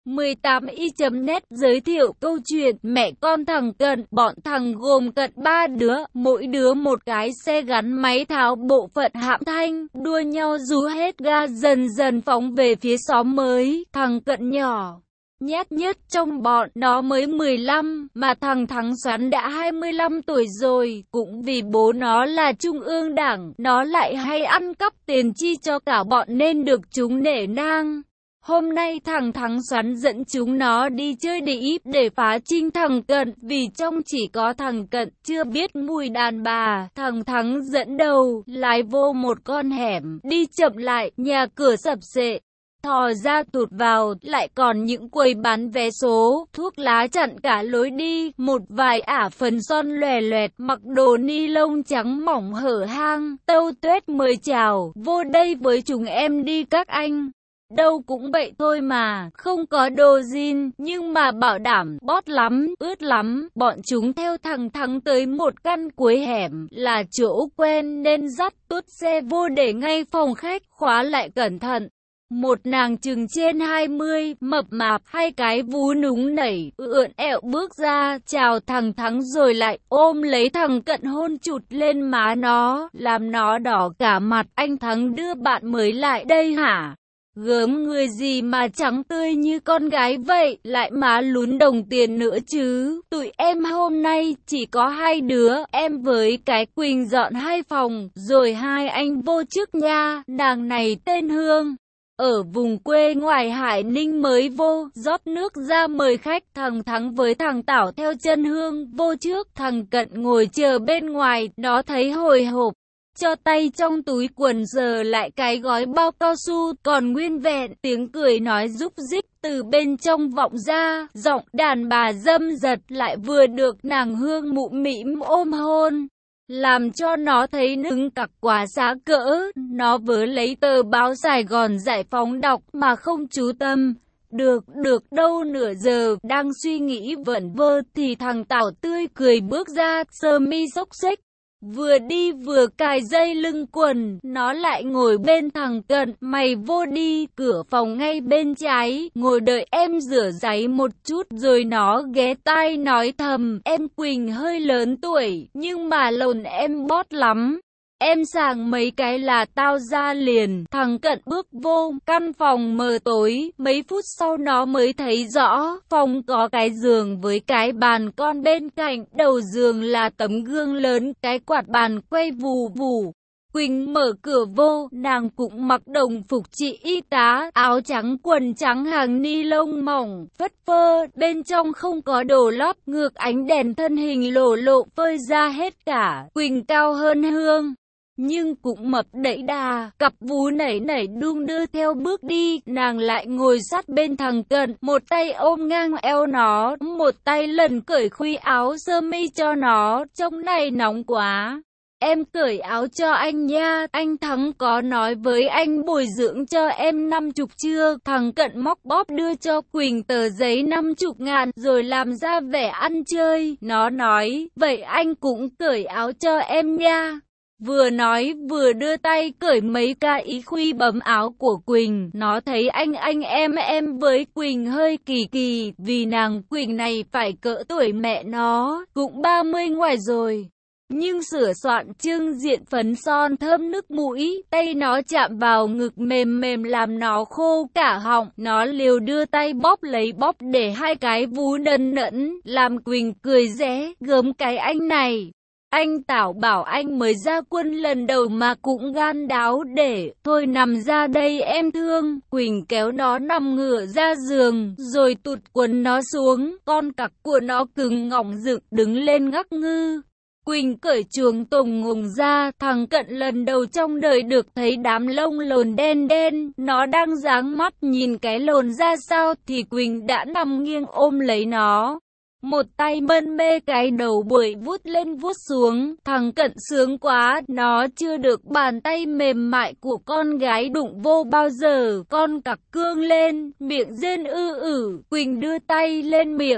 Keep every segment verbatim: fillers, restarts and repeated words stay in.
mười tám y chấm net giới thiệu câu chuyện mẹ con thằng Cận. Bọn thằng gồm Cận ba đứa, mỗi đứa một cái xe gắn máy tháo bộ phận hãm thanh, đua nhau rú hết ga dần dần phóng về phía xóm mới. Thằng Cận nhỏ nhát nhất trong bọn nó mới mười lăm, mà thằng Thắng Xoắn đã hai mươi lăm tuổi rồi. Cũng vì bố nó là trung ương đảng, nó lại hay ăn cắp tiền chi cho cả bọn nên được chúng nể nang. Hôm nay thằng Thắng Xoắn dẫn chúng nó đi chơi đĩ để phá trinh thằng Cận, vì trong chỉ có thằng Cận chưa biết mùi đàn bà. Thằng Thắng dẫn đầu, lái vô một con hẻm, đi chậm lại, nhà cửa sập sệ. Thò ra tụt vào, lại còn những quầy bán vé số, thuốc lá chặn cả lối đi, một vài ả phấn son lòe loẹt, mặc đồ ni lông trắng mỏng hở hang, tâu tuét mời chào, vô đây với chúng em đi các anh. Đâu cũng vậy thôi mà, không có đồ jean, nhưng mà bảo đảm, bót lắm, ướt lắm. Bọn chúng theo thằng Thắng tới một căn cuối hẻm, là chỗ quen nên dắt tuốt xe vô để ngay phòng khách, khóa lại cẩn thận. Một nàng chừng trên hai mươi, mập mạp, hai cái vú núng nảy, ưỡn ẹo bước ra, chào thằng Thắng rồi lại ôm lấy thằng Cận hôn chụt lên má nó, làm nó đỏ cả mặt. Anh Thắng đưa bạn mới lại đây hả? Gớm người gì mà trắng tươi như con gái vậy, lại má lún đồng tiền nữa chứ. Tụi em hôm nay chỉ có hai đứa, em với cái Quỳnh dọn hai phòng, rồi hai anh vô trước nha. Nàng này tên Hương, ở vùng quê ngoài Hải Ninh mới vô, rót nước ra mời khách. Thằng Thắng với thằng Tảo theo chân Hương vô trước, thằng Cận ngồi chờ bên ngoài, nó thấy hồi hộp, cho tay trong túi quần giờ lại cái gói bao cao su còn nguyên vẹn. Tiếng cười nói rúc rích từ bên trong vọng ra, giọng đàn bà dâm dật lại vừa được nàng Hương mụm mĩm ôm hôn, làm cho nó thấy nứng cặc quá xá cỡ. Nó vớ lấy tờ báo Sài Gòn Giải Phóng đọc mà không chú tâm. Được, được đâu nửa giờ, đang suy nghĩ vẩn vơ thì thằng Tảo tươi cười bước ra, sơ mi xốc xếch, vừa đi vừa cài dây lưng quần. Nó lại ngồi bên thằng Cận, mày vô đi, cửa phòng ngay bên trái, ngồi đợi em rửa giấy một chút. Rồi nó ghé tai nói thầm, em Quỳnh hơi lớn tuổi, nhưng mà lồn em bót lắm. Em sàng mấy cái là tao ra liền. Thằng Cận bước vô, căn phòng mờ tối, mấy phút sau nó mới thấy rõ, phòng có cái giường với cái bàn con bên cạnh, đầu giường là tấm gương lớn, cái quạt bàn quay vù vù. Quỳnh mở cửa vô, nàng cũng mặc đồng phục chị y tá, áo trắng quần trắng hàng ni lông mỏng, phất phơ, bên trong không có đồ lót, ngược ánh đèn thân hình lổ lộ phơi ra hết cả. Quỳnh cao hơn Hương, nhưng cũng mập đẫy đà, cặp vú nảy nảy đung đưa theo bước đi. Nàng lại ngồi sát bên thằng Cận, một tay ôm ngang eo nó, một tay lần cởi khuy áo sơ mi cho nó, trong này nóng quá. Em cởi áo cho anh nha, anh Thắng có nói với anh bồi dưỡng cho em năm chục chưa? Thằng Cận móc bóp đưa cho Quỳnh tờ giấy năm chục ngàn, rồi làm ra vẻ ăn chơi. Nó nói, vậy anh cũng cởi áo cho em nha. Vừa nói vừa đưa tay cởi mấy cái ý khuy bấm áo của Quỳnh. Nó thấy anh anh em em với Quỳnh hơi kỳ kỳ, vì nàng Quỳnh này phải cỡ tuổi mẹ nó, cũng ba mươi ngoài rồi. Nhưng sửa soạn trưng diện phấn son thơm nước mũi, tay nó chạm vào ngực mềm mềm làm nó khô cả họng. Nó liều đưa tay bóp lấy bóp để hai cái vú đần nẫn, làm Quỳnh cười ré, gớm cái anh này. Anh Tảo bảo anh mới ra quân lần đầu mà cũng gan đáo để, thôi nằm ra đây em thương. Quỳnh kéo nó nằm ngửa ra giường, rồi tụt quần nó xuống, con cặc của nó cứng ngọng dựng đứng lên ngắc ngư. Quỳnh cởi chuồng tùng ngùng ra, thằng Cận lần đầu trong đời được thấy đám lông lồn đen đen, nó đang dáng mắt nhìn cái lồn ra sao thì Quỳnh đã nằm nghiêng ôm lấy nó. Một tay mân mê cái đầu bưởi vuốt lên vuốt xuống, thằng Cận sướng quá, nó chưa được bàn tay mềm mại của con gái đụng vô bao giờ. Con cặc cương lên, miệng rên ư ử, Quỳnh đưa tay lên miệng,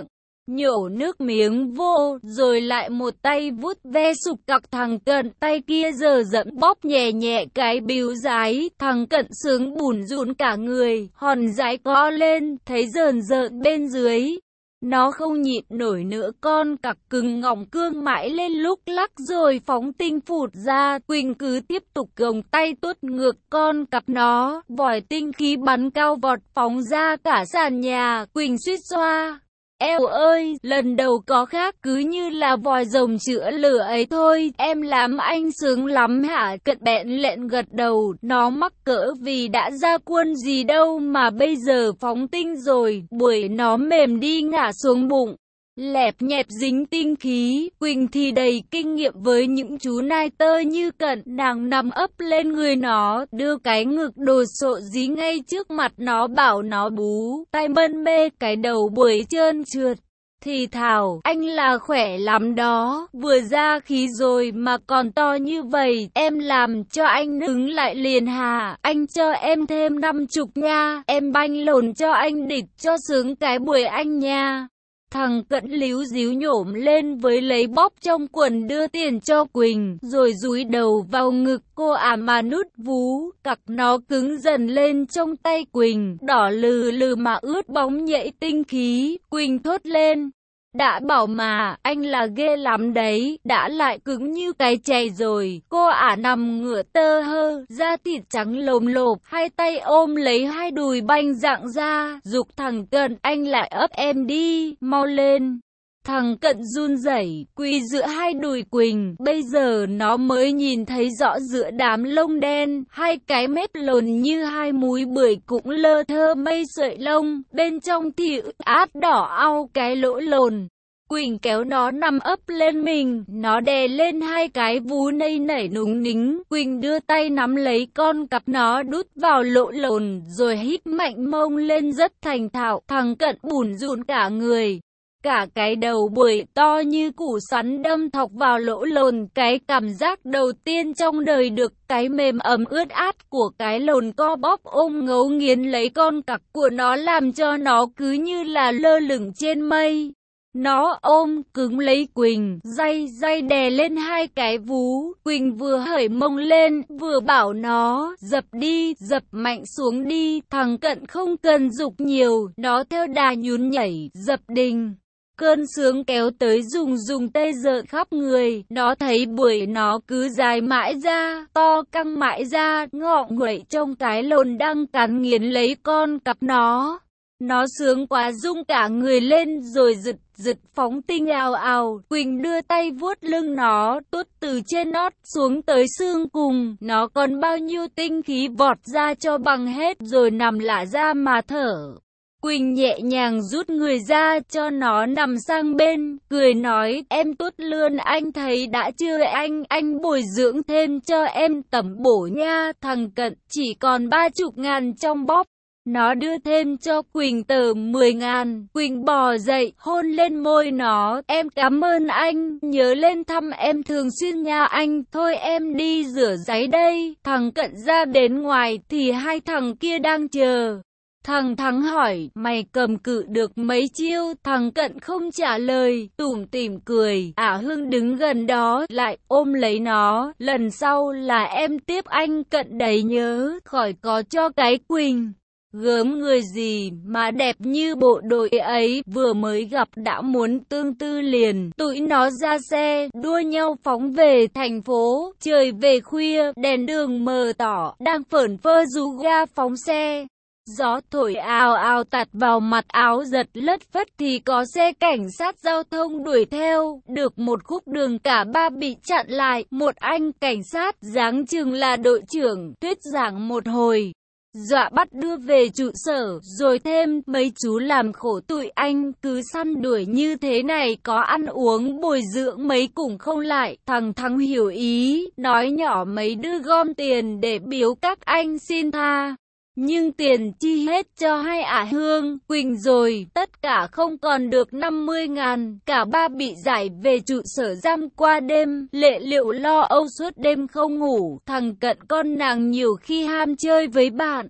nhổ nước miếng vô, rồi lại một tay vuốt ve sục cặc thằng Cận, tay kia giờ dẫm bóp nhẹ nhẹ cái bíu dái, thằng Cận sướng bùn rùn cả người, hòn dái co lên, thấy rờn rợn bên dưới. Nó không nhịn nổi nữa, con cặc cứng ngọng cương mãi lên lúc lắc rồi phóng tinh phụt ra. Quỳnh cứ tiếp tục gồng tay tuốt ngược con cặc nó, vòi tinh khí bắn cao vọt phóng ra cả sàn nhà. Quỳnh suýt xoa eo ơi, lần đầu có khác, cứ như là vòi rồng chữa lửa ấy thôi. Em làm anh sướng lắm hả? Cận bẹn lẹn gật đầu, nó mắc cỡ vì đã ra quân gì đâu mà bây giờ phóng tinh rồi. Buổi nó mềm đi ngả xuống bụng, lẹp nhẹp dính tinh khí. Quỳnh thì đầy kinh nghiệm với những chú nai tơ như Cận, nàng nằm ấp lên người nó, đưa cái ngực đồ sộ dí ngay trước mặt nó, bảo nó bú, tay mân mê cái đầu buổi trơn trượt. Thì thảo, anh là khỏe lắm đó, vừa ra khí rồi mà còn to như vậy, em làm cho anh đứng lại liền hà, anh cho em thêm năm chục nha, em banh lồn cho anh địch cho sướng cái buổi anh nha. Thằng Cận líu díu nhổm lên với lấy bóp trong quần đưa tiền cho Quỳnh, rồi dúi đầu vào ngực cô ả mà nút vú, cặc nó cứng dần lên trong tay Quỳnh, đỏ lừ lừ mà ướt bóng nhễ tinh khí. Quỳnh thốt lên, đã bảo mà, anh là ghê lắm đấy, đã lại cứng như cái chày rồi. Cô ả nằm ngửa tơ hơ, da thịt trắng lồm lộp, hai tay ôm lấy hai đùi banh rạng ra, giục thằng Cận, anh lại ấp em đi, mau lên. Thằng Cận run rẩy, quỳ giữa hai đùi Quỳnh, bây giờ nó mới nhìn thấy rõ giữa đám lông đen, hai cái mép lồn như hai múi bưởi cũng lơ thơ mây sợi lông, bên trong thì ướt át đỏ au cái lỗ lồn. Quỳnh kéo nó nằm ấp lên mình, nó đè lên hai cái vú nây nảy núng nính. Quỳnh đưa tay nắm lấy con cặp nó đút vào lỗ lồn, rồi hít mạnh mông lên rất thành thạo. Thằng Cận bủn rủn cả người, cả cái đầu buổi to như củ xoắn đâm thọc vào lỗ lồn. Cái cảm giác đầu tiên trong đời được cái mềm ấm ướt át của cái lồn co bóp ôm ngấu nghiến lấy con cặc của nó làm cho nó cứ như là lơ lửng trên mây. Nó ôm cứng lấy Quỳnh, day day đè lên hai cái vú. Quỳnh vừa hởi mông lên, vừa bảo nó, dập đi, dập mạnh xuống đi. Thằng Cận không cần giục nhiều, nó theo đà nhún nhảy, dập đình. Cơn sướng kéo tới dùng dùng tê rợn khắp người, nó thấy buổi nó cứ dài mãi ra, to căng mãi ra, ngọ nguậy trong cái lồn đang cắn nghiến lấy con cặp nó. Nó sướng quá rung cả người lên rồi giật giật phóng tinh ào ào. Quỳnh đưa tay vuốt lưng nó, tuốt từ trên nót xuống tới xương cùng. Nó còn bao nhiêu tinh khí vọt ra cho bằng hết rồi nằm lả ra mà thở. Quỳnh nhẹ nhàng rút người ra cho nó nằm sang bên, cười nói, em tốt lươn anh thấy đã chưa anh, anh bồi dưỡng thêm cho em tẩm bổ nha. Thằng Cận chỉ còn ba chục ngàn trong bóp. Nó đưa thêm cho Quỳnh tờ mười ngàn. Quỳnh bò dậy, hôn lên môi nó, em cảm ơn anh, nhớ lên thăm em thường xuyên nha anh, thôi em đi rửa ráy đây. Thằng Cận ra đến ngoài thì hai thằng kia đang chờ. Thằng Thắng hỏi, mày cầm cự được mấy chiêu? Thằng Cận không trả lời, tủm tỉm cười. Ả Hương đứng gần đó, lại ôm lấy nó, lần sau là em tiếp anh Cận đấy nhớ, khỏi có cho cái Quỳnh. Gớm người gì mà đẹp như bộ đội ấy, vừa mới gặp đã muốn tương tư liền. Tụi nó ra xe, đua nhau phóng về thành phố. Trời về khuya, đèn đường mờ tỏ, đang phởn phơ rú ga phóng xe. Gió thổi ào ào tạt vào mặt, áo giật lất phất thì có xe cảnh sát giao thông đuổi theo. Được một khúc đường cả ba bị chặn lại. Một anh cảnh sát dáng chừng là đội trưởng thuyết giảng một hồi, dọa bắt đưa về trụ sở, rồi thêm mấy chú làm khổ tụi anh, cứ săn đuổi như thế này có ăn uống bồi dưỡng mấy cũng không lại. Thằng Thắng hiểu ý, nói nhỏ mấy đưa gom tiền để biếu các anh xin tha. Nhưng tiền chi hết cho hai Ả Hương, Quỳnh rồi, tất cả không còn được năm mươi ngàn, cả ba bị giải về trụ sở giam qua đêm. Lệ Liệu lo âu suốt đêm không ngủ, thằng Cận con nàng nhiều khi ham chơi với bạn.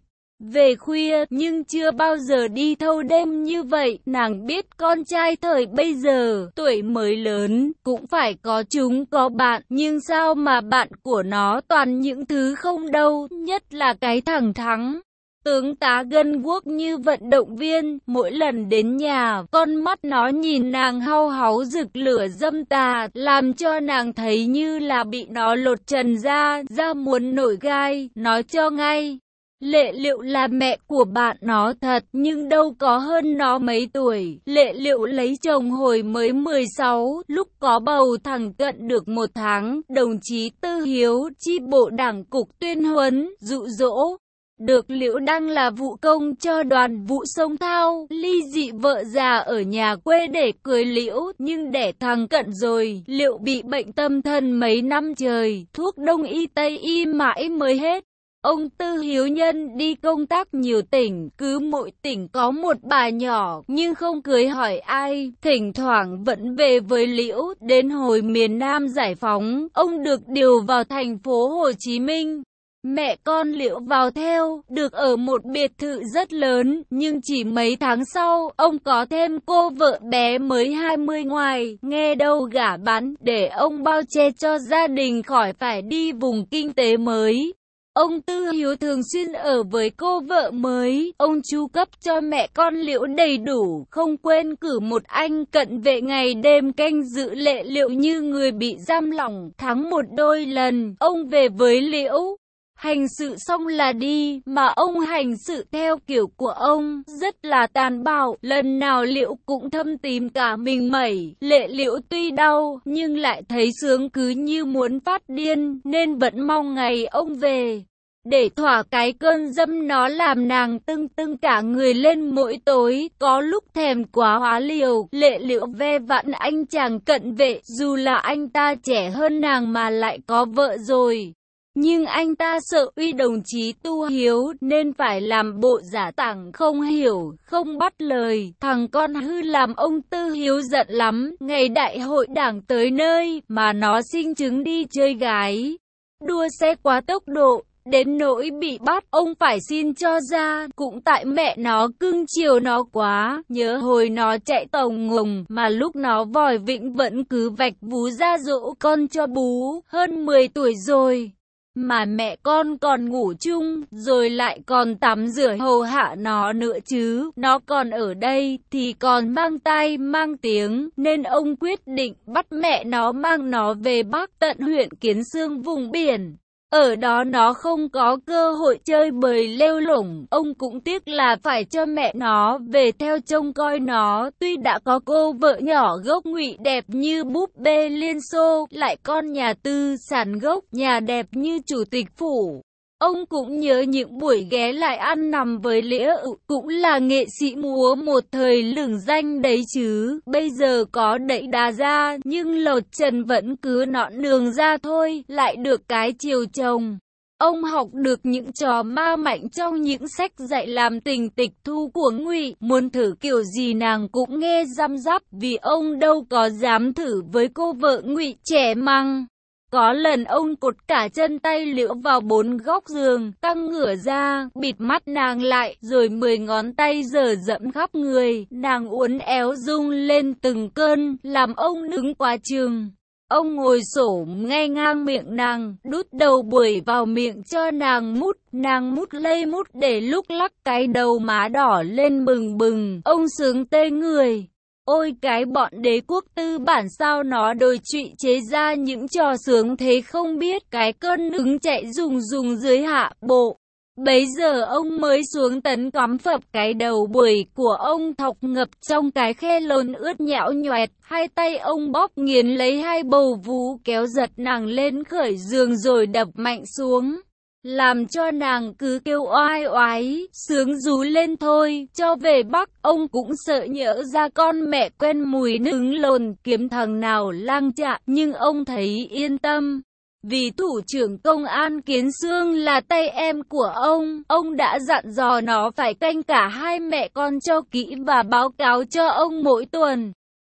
về khuya, nhưng chưa bao giờ đi thâu đêm như vậy. Nàng biết con trai thời bây giờ, tuổi mới lớn, cũng phải có chúng có bạn, nhưng sao mà bạn của nó toàn những thứ không đâu, nhất là cái thằng Thắng. Tướng tá gân guốc như vận động viên, mỗi lần đến nhà, con mắt nó nhìn nàng hau háu rực lửa dâm tà, làm cho nàng thấy như là bị nó lột trần ra, da muốn nổi gai, nói cho ngay. Lệ Liệu là mẹ của bạn nó thật, nhưng đâu có hơn nó mấy tuổi. Lệ Liệu lấy chồng hồi mới mười sáu, lúc có bầu thằng Cận được một tháng, đồng chí Tư Hiếu, chi bộ đảng cục tuyên huấn, dụ dỗ. Được Liễu Đăng là vụ công cho đoàn vụ sông Thao, ly dị vợ già ở nhà quê để cưới Liễu, nhưng đẻ thằng Cận rồi, Liệu bị bệnh tâm thần mấy năm trời, thuốc đông y tây y mãi mới hết. Ông Tư Hiếu Nhân đi công tác nhiều tỉnh, cứ mỗi tỉnh có một bà nhỏ, nhưng không cưới hỏi ai, thỉnh thoảng vẫn về với Liễu, đến hồi miền Nam giải phóng, ông được điều vào thành phố Hồ Chí Minh. Mẹ con Liễu vào theo, được ở một biệt thự rất lớn, nhưng chỉ mấy tháng sau, ông có thêm cô vợ bé mới hai mươi ngoài, nghe đâu gả bán, để ông bao che cho gia đình khỏi phải đi vùng kinh tế mới. Ông Tư Hiếu thường xuyên ở với cô vợ mới, ông chu cấp cho mẹ con Liễu đầy đủ, không quên cử một anh cận vệ ngày đêm canh giữ Lệ Liệu như người bị giam lỏng. Tháng một đôi lần, ông về với Liễu. Hành sự xong là đi, mà ông hành sự theo kiểu của ông, rất là tàn bạo, lần nào Liễu cũng thâm tím cả mình mẩy. Lệ Liễu tuy đau, nhưng lại thấy sướng cứ như muốn phát điên, nên vẫn mong ngày ông về. Để thỏa cái cơn dâm nó làm nàng tưng tưng cả người lên mỗi tối, có lúc thèm quá hóa liều. Lệ Liễu ve vãn anh chàng cận vệ, dù là anh ta trẻ hơn nàng mà lại có vợ rồi. Nhưng anh ta sợ uy đồng chí Tu Hiếu, nên phải làm bộ giả tảng không hiểu, không bắt lời. Thằng con hư làm ông Tư Hiếu giận lắm, ngày đại hội đảng tới nơi, mà nó xin chứng đi chơi gái. Đua xe quá tốc độ, đến nỗi bị bắt, ông phải xin cho ra, cũng tại mẹ nó cưng chiều nó quá, nhớ hồi nó chạy tổng ngùng, mà lúc nó vòi vĩnh vẫn cứ vạch vú ra dỗ con cho bú, hơn mười tuổi rồi. Mà mẹ con còn ngủ chung, rồi lại còn tắm rửa hầu hạ nó nữa chứ, nó còn ở đây, thì còn mang tai mang tiếng, nên ông quyết định bắt mẹ nó mang nó về Bắc tận huyện Kiến Xương vùng biển. Ở đó nó không có cơ hội chơi bời lêu lổng, ông cũng tiếc là phải cho mẹ nó về theo trông coi nó, tuy đã có cô vợ nhỏ gốc Ngụy đẹp như búp bê Liên Xô, lại con nhà tư sản gốc, nhà đẹp như chủ tịch phủ. Ông cũng nhớ những buổi ghé lại ăn nằm với Liễu, cũng là nghệ sĩ múa một thời lừng danh đấy chứ, bây giờ có đẩy đà ra, nhưng lột trần vẫn cứ nõn đường ra thôi, lại được cái chiều chồng. Ông học được những trò ma mạnh trong những sách dạy làm tình tịch thu của Ngụy, muốn thử kiểu gì nàng cũng nghe răm rắp, vì ông đâu có dám thử với cô vợ Ngụy trẻ măng. Có lần ông cột cả chân tay Liễu vào bốn góc giường, căng ngửa ra, bịt mắt nàng lại, rồi mười ngón tay giở dẫm khắp người, nàng uốn éo rung lên từng cơn, làm ông đứng quá chừng. Ông ngồi xổm ngay ngang miệng nàng, đút đầu bưởi vào miệng cho nàng mút, nàng mút lây mút để lúc lắc cái đầu má đỏ lên bừng bừng, ông sướng tê người. Ôi cái bọn đế quốc tư bản sao nó đồi trụy chế ra những trò sướng thế không biết, cái cơn hứng chạy rùng rùng dưới hạ bộ. Bấy giờ ông mới xuống tấn cắm phập cái đầu bưởi của ông thọc ngập trong cái khe lồn ướt nhão nhoẹt, hai tay ông bóp nghiến lấy hai bầu vú kéo giật nàng lên khởi giường rồi đập mạnh xuống. Làm cho nàng cứ kêu oai oái, sướng rú lên thôi, cho về Bắc, ông cũng sợ nhỡ ra con mẹ quen mùi nứng lồn kiếm thằng nào lang chạ, nhưng ông thấy yên tâm. Vì thủ trưởng công an Kiến Xương là tay em của ông, ông đã dặn dò nó phải canh cả hai mẹ con cho kỹ và báo cáo cho ông mỗi tuần.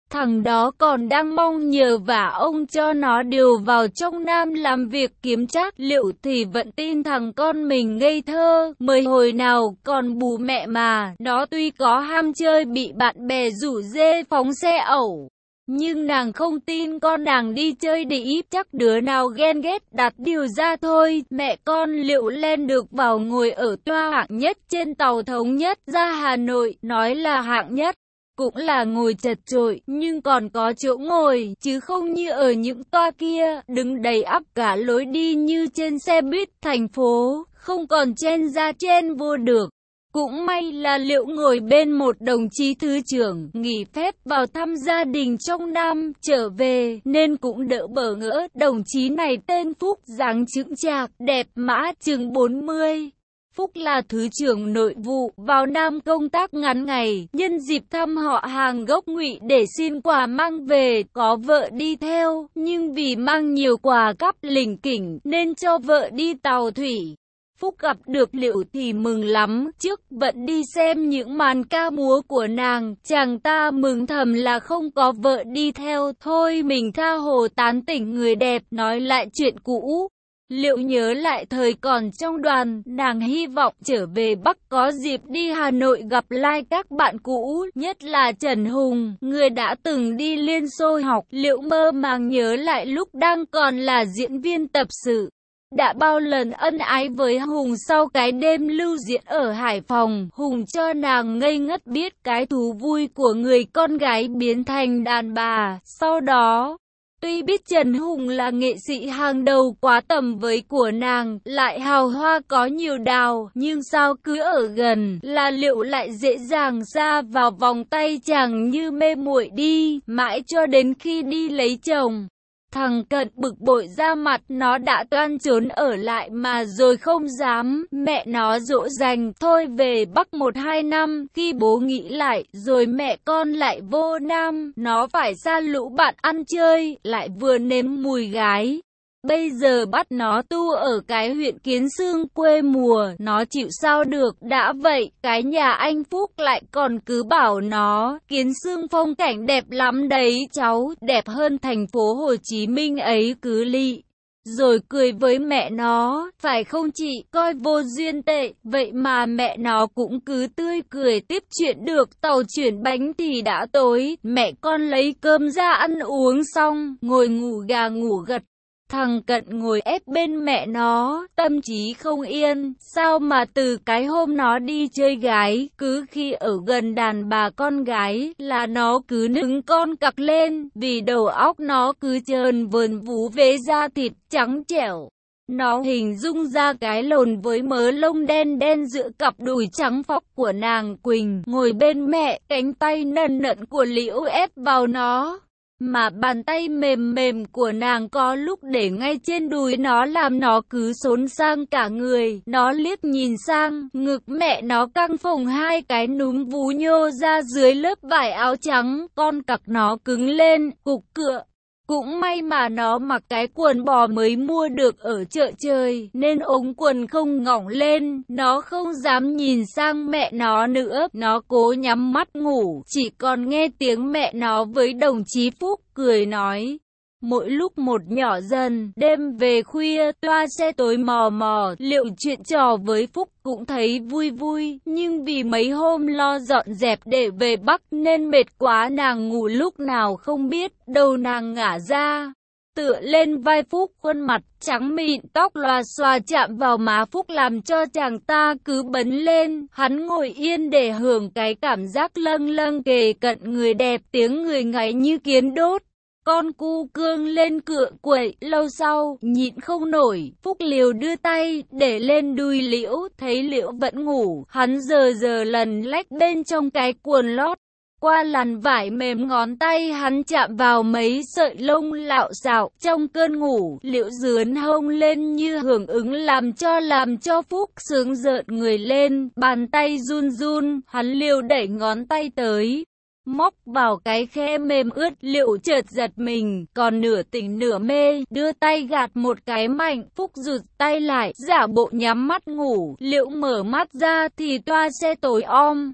Thằng đó còn đang mong nhờ vả ông cho nó điều vào trong Nam làm việc kiếm trác. Liệu thì vẫn tin thằng con mình ngây thơ, mới hồi nào còn bú mẹ mà. Nó tuy có ham chơi bị bạn bè rủ rê phóng xe ẩu, nhưng nàng không tin con nàng đi chơi đĩ, chắc đứa nào ghen ghét đặt điều ra thôi. Mẹ con Liệu lên được vào ngồi ở toa hạng nhất trên tàu thống nhất ra Hà Nội, nói là hạng nhất cũng là ngồi chật chội, nhưng còn có chỗ ngồi, chứ không như ở những toa kia, đứng đầy ắp cả lối đi như trên xe buýt thành phố, không còn chen ra chen vô được. Cũng may là Liệu ngồi bên một đồng chí thứ trưởng, nghỉ phép vào thăm gia đình trong Nam, trở về, nên cũng đỡ bỡ ngỡ. Đồng chí này tên Phúc, dáng chững chạc, đẹp mã, chừng bốn mươi. Phúc là Thứ trưởng Nội vụ, vào Nam công tác ngắn ngày, nhân dịp thăm họ hàng gốc Ngụy để xin quà mang về, có vợ đi theo, nhưng vì mang nhiều quà cắp lỉnh kỉnh, nên cho vợ đi tàu thủy. Phúc gặp được Liệu thì mừng lắm, trước vẫn đi xem những màn ca múa của nàng, chàng ta mừng thầm là không có vợ đi theo, thôi mình tha hồ tán tỉnh người đẹp, nói lại chuyện cũ. Liệu nhớ lại thời còn trong đoàn, nàng hy vọng trở về Bắc có dịp đi Hà Nội gặp lại các bạn cũ, nhất là Trần Hùng, người đã từng đi Liên Xô học. Liệu mơ màng nhớ lại lúc đang còn là diễn viên tập sự, đã bao lần ân ái với Hùng sau cái đêm lưu diễn ở Hải Phòng. Hùng cho nàng ngây ngất biết cái thú vui của người con gái biến thành đàn bà. Sau đó, tuy biết Trần Hùng là nghệ sĩ hàng đầu quá tầm với của nàng, lại hào hoa có nhiều đào, nhưng sao cứ ở gần là Liệu lại dễ dàng ra vào vòng tay chàng như mê muội đi, mãi cho đến khi đi lấy chồng. Thằng Cận bực bội ra mặt, nó đã toan trốn ở lại mà rồi không dám, mẹ nó dỗ dành, thôi về Bắc một hai năm, khi bố nghĩ lại, rồi mẹ con lại vô Nam, nó phải xa lũ bạn ăn chơi, lại vừa nếm mùi gái. Bây giờ bắt nó tu ở cái huyện Kiến Xương quê mùa, nó chịu sao được. Đã vậy, cái nhà anh Phúc lại còn cứ bảo nó, Kiến Xương phong cảnh đẹp lắm đấy cháu, đẹp hơn thành phố Hồ Chí Minh ấy cứ lị. Rồi cười với mẹ nó, phải không chị, coi vô duyên tệ, vậy mà mẹ nó cũng cứ tươi cười tiếp chuyện được. Tàu chuyển bánh thì đã tối, mẹ con lấy cơm ra ăn uống xong, ngồi ngủ gà ngủ gật. Thằng Cận ngồi ép bên mẹ nó, tâm trí không yên, sao mà từ cái hôm nó đi chơi gái, cứ khi ở gần đàn bà con gái, là nó cứ nứng con cặc lên, vì đầu óc nó cứ trơn vờn vú vế da thịt trắng trẻo. Nó hình dung ra cái lồn với mớ lông đen đen giữa cặp đùi trắng phóc của nàng Quỳnh, ngồi bên mẹ, cánh tay nần nận của Liễu ép vào nó. Mà bàn tay mềm mềm của nàng có lúc để ngay trên đùi nó làm nó cứ xốn sang cả người. Nó liếc nhìn sang, ngực mẹ nó căng phồng hai cái núm vú nhô ra dưới lớp vải áo trắng, con cặc nó cứng lên, cục cựa. Cũng may mà nó mặc cái quần bò mới mua được ở chợ trời, nên ống quần không ngỏng lên, nó không dám nhìn sang mẹ nó nữa, nó cố nhắm mắt ngủ, chỉ còn nghe tiếng mẹ nó với đồng chí Phúc cười nói. Mỗi lúc một nhỏ dần, đêm về khuya, toa xe tối mò mò, Liệu chuyện trò với Phúc cũng thấy vui vui, nhưng vì mấy hôm lo dọn dẹp để về Bắc nên mệt quá nàng ngủ lúc nào không biết, đầu nàng ngả ra, tựa lên vai Phúc, khuôn mặt trắng mịn, tóc lòa xòa chạm vào má Phúc làm cho chàng ta cứ bấn lên. Hắn ngồi yên để hưởng cái cảm giác lâng lâng kề cận người đẹp, tiếng người ngáy như kiến đốt. Con cu cương lên cựa quậy, lâu sau, nhịn không nổi, Phúc liều đưa tay, để lên đùi Liễu, thấy Liễu vẫn ngủ, hắn giờ giờ lần lách bên trong cái quần lót. Qua làn vải mềm ngón tay hắn chạm vào mấy sợi lông lạo xạo, trong cơn ngủ, Liễu dướn hông lên như hưởng ứng làm cho làm cho Phúc sướng rợn người lên, bàn tay run run, hắn liều đẩy ngón tay tới. Móc vào cái khe mềm ướt, Liệu chợt giật mình, còn nửa tỉnh nửa mê, đưa tay gạt một cái mạnh, Phúc rụt tay lại, giả bộ nhắm mắt ngủ. Liệu mở mắt ra thì toa xe tối om.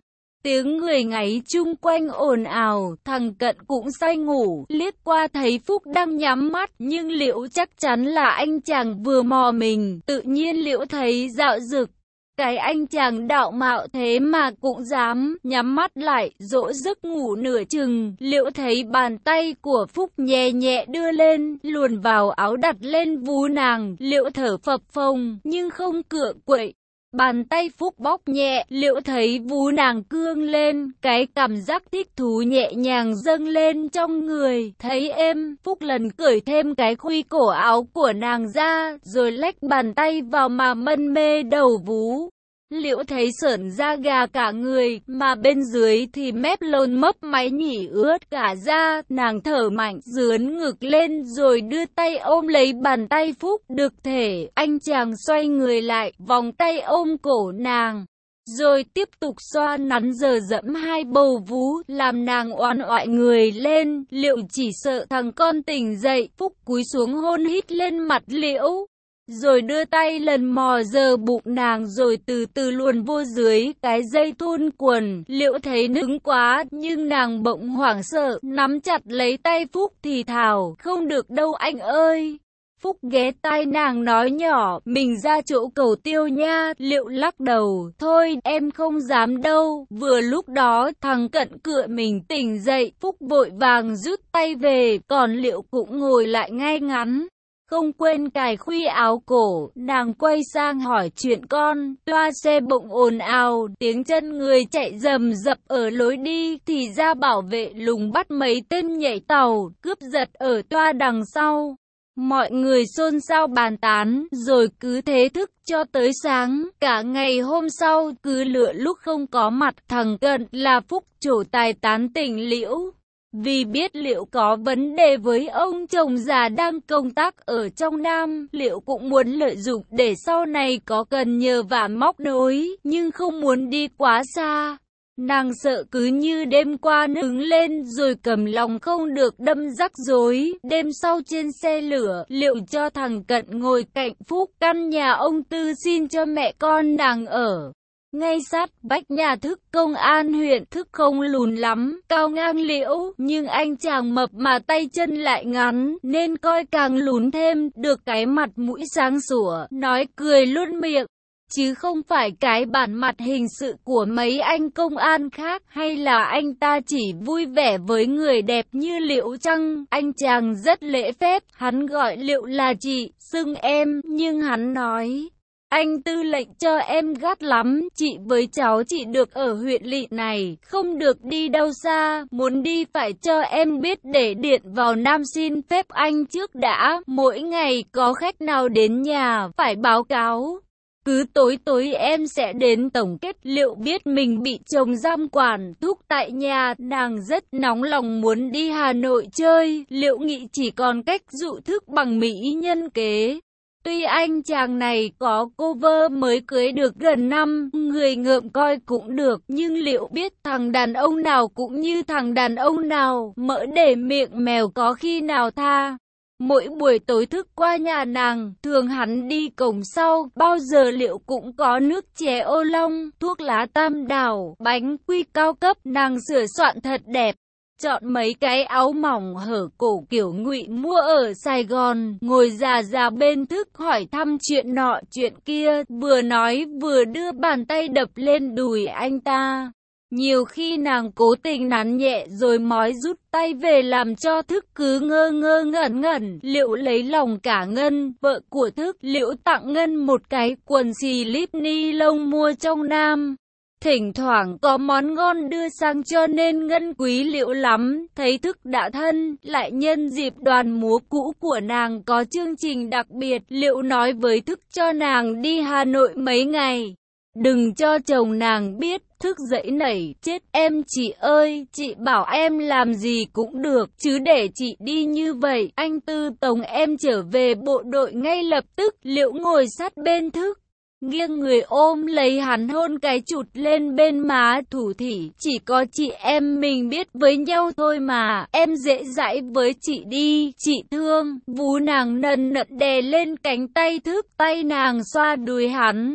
Tiếng người ngáy chung quanh ồn ào, thằng Cận cũng say ngủ, liếc qua thấy Phúc đang nhắm mắt, nhưng Liễu chắc chắn là anh chàng vừa mò mình, tự nhiên Liễu thấy dạo dực. Cái anh chàng đạo mạo thế mà cũng dám nhắm mắt lại, dỗ giấc ngủ nửa chừng. Liễu thấy bàn tay của Phúc nhẹ nhẹ đưa lên, luồn vào áo đặt lên vú nàng. Liễu thở phập phồng, nhưng không cựa quậy. Bàn tay Phúc bóp nhẹ, Liễu thấy vú nàng cương lên, cái cảm giác thích thú nhẹ nhàng dâng lên trong người. Thấy êm, Phúc lần cởi thêm cái khuy cổ áo của nàng ra, rồi lách bàn tay vào mà mân mê đầu vú. Liễu thấy sởn da gà cả người, mà bên dưới thì mép lôn mấp máy nhỉ ướt cả da. Nàng thở mạnh, dướn ngực lên rồi đưa tay ôm lấy bàn tay Phúc. Được thể, anh chàng xoay người lại, vòng tay ôm cổ nàng, rồi tiếp tục xoa nắn dờ dẫm hai bầu vú, làm nàng oằn oại người lên. Liễu chỉ sợ thằng con tỉnh dậy. Phúc cúi xuống hôn hít lên mặt Liễu, rồi đưa tay lần mò giờ bụng nàng, rồi từ từ luồn vô dưới cái dây thun quần. Liễu thấy nứng quá, nhưng nàng bỗng hoảng sợ, nắm chặt lấy tay Phúc thì thào, không được đâu anh ơi. Phúc ghé tai nàng nói nhỏ, mình ra chỗ cầu tiêu nha. Liễu lắc đầu, thôi em không dám đâu. Vừa lúc đó thằng Cận cựa mình tỉnh dậy, Phúc vội vàng rút tay về, còn Liễu cũng ngồi lại ngay ngắn, không quên cài khuy áo cổ. Nàng quay sang hỏi chuyện con. Toa xe bỗng ồn ào, tiếng chân người chạy rầm rập ở lối đi. Thì ra bảo vệ lùng bắt mấy tên nhảy tàu, cướp giật ở toa đằng sau. Mọi người xôn xao bàn tán, rồi cứ thế thức cho tới sáng. Cả ngày hôm sau, cứ lựa lúc không có mặt thằng Cận là Phúc trổ tài tán tỉnh Liễu. Vì biết Liễu có vấn đề với ông chồng già đang công tác ở trong Nam, Liễu cũng muốn lợi dụng để sau này có cần nhờ vả móc nối, nhưng không muốn đi quá xa. Nàng sợ cứ như đêm qua nứng lên rồi cầm lòng không được đâm rắc rối. Đêm sau trên xe lửa, Liễu cho thằng Cận ngồi cạnh Phúc. Căn nhà ông Tư xin cho mẹ con nàng ở ngay sát vách nhà Thức công an huyện. Thức không lùn lắm, cao ngang Liễu, nhưng anh chàng mập mà tay chân lại ngắn, nên coi càng lùn thêm. Được cái mặt mũi sáng sủa, nói cười luôn miệng, chứ không phải cái bản mặt hình sự của mấy anh công an khác. Hay là anh ta chỉ vui vẻ với người đẹp như Liễu chăng? Anh chàng rất lễ phép, hắn gọi Liễu là chị, xưng em, nhưng hắn nói, anh Tư lệnh cho em gắt lắm, chị với cháu chị được ở huyện lỵ này, không được đi đâu xa, muốn đi phải cho em biết để điện vào Nam xin phép anh trước đã. Mỗi ngày có khách nào đến nhà, phải báo cáo. Cứ tối tối em sẽ đến tổng kết. Liễu biết mình bị chồng giam quản thúc tại nhà, nàng rất nóng lòng muốn đi Hà Nội chơi. Liễu nghĩ chỉ còn cách dụ Thức bằng mỹ nhân kế. Tuy anh chàng này có cô vơ mới cưới được gần năm, người ngợm coi cũng được, nhưng Liễu biết thằng đàn ông nào cũng như thằng đàn ông nào, mỡ để miệng mèo có khi nào tha. Mỗi buổi tối Thức qua nhà nàng, thường hắn đi cổng sau, bao giờ Liễu cũng có nước chè ô long, thuốc lá tam đảo, bánh quy cao cấp. Nàng sửa soạn thật đẹp, chọn mấy cái áo mỏng hở cổ kiểu Ngụy mua ở Sài Gòn, ngồi già già bên Thức hỏi thăm chuyện nọ chuyện kia, vừa nói vừa đưa bàn tay đập lên đùi anh ta. Nhiều khi nàng cố tình nắn nhẹ rồi mói rút tay về làm cho Thức cứ ngơ ngơ ngẩn ngẩn. Liễu lấy lòng cả Ngân, vợ của Thức. Liễu tặng Ngân một cái quần xì líp ni lông mua trong Nam. Thỉnh thoảng có món ngon đưa sang cho nên Ngân quý Liễu lắm. Thấy Thức đã thân, lại nhân dịp đoàn múa cũ của nàng có chương trình đặc biệt, Liễu nói với Thức cho nàng đi Hà Nội mấy ngày. Đừng cho chồng nàng biết. Thức dậy nảy, chết em chị ơi, chị bảo em làm gì cũng được, chứ để chị đi như vậy, anh Tư tống em trở về bộ đội ngay lập tức. Liễu ngồi sát bên Thức, nghiêng người ôm lấy hắn, hôn cái chụt lên bên má, thủ thỉ, chỉ có chị em mình biết với nhau thôi mà, em dễ dãi với chị đi, chị thương. Vú nàng nần nật đè lên cánh tay Thức, tay nàng xoa đùi hắn,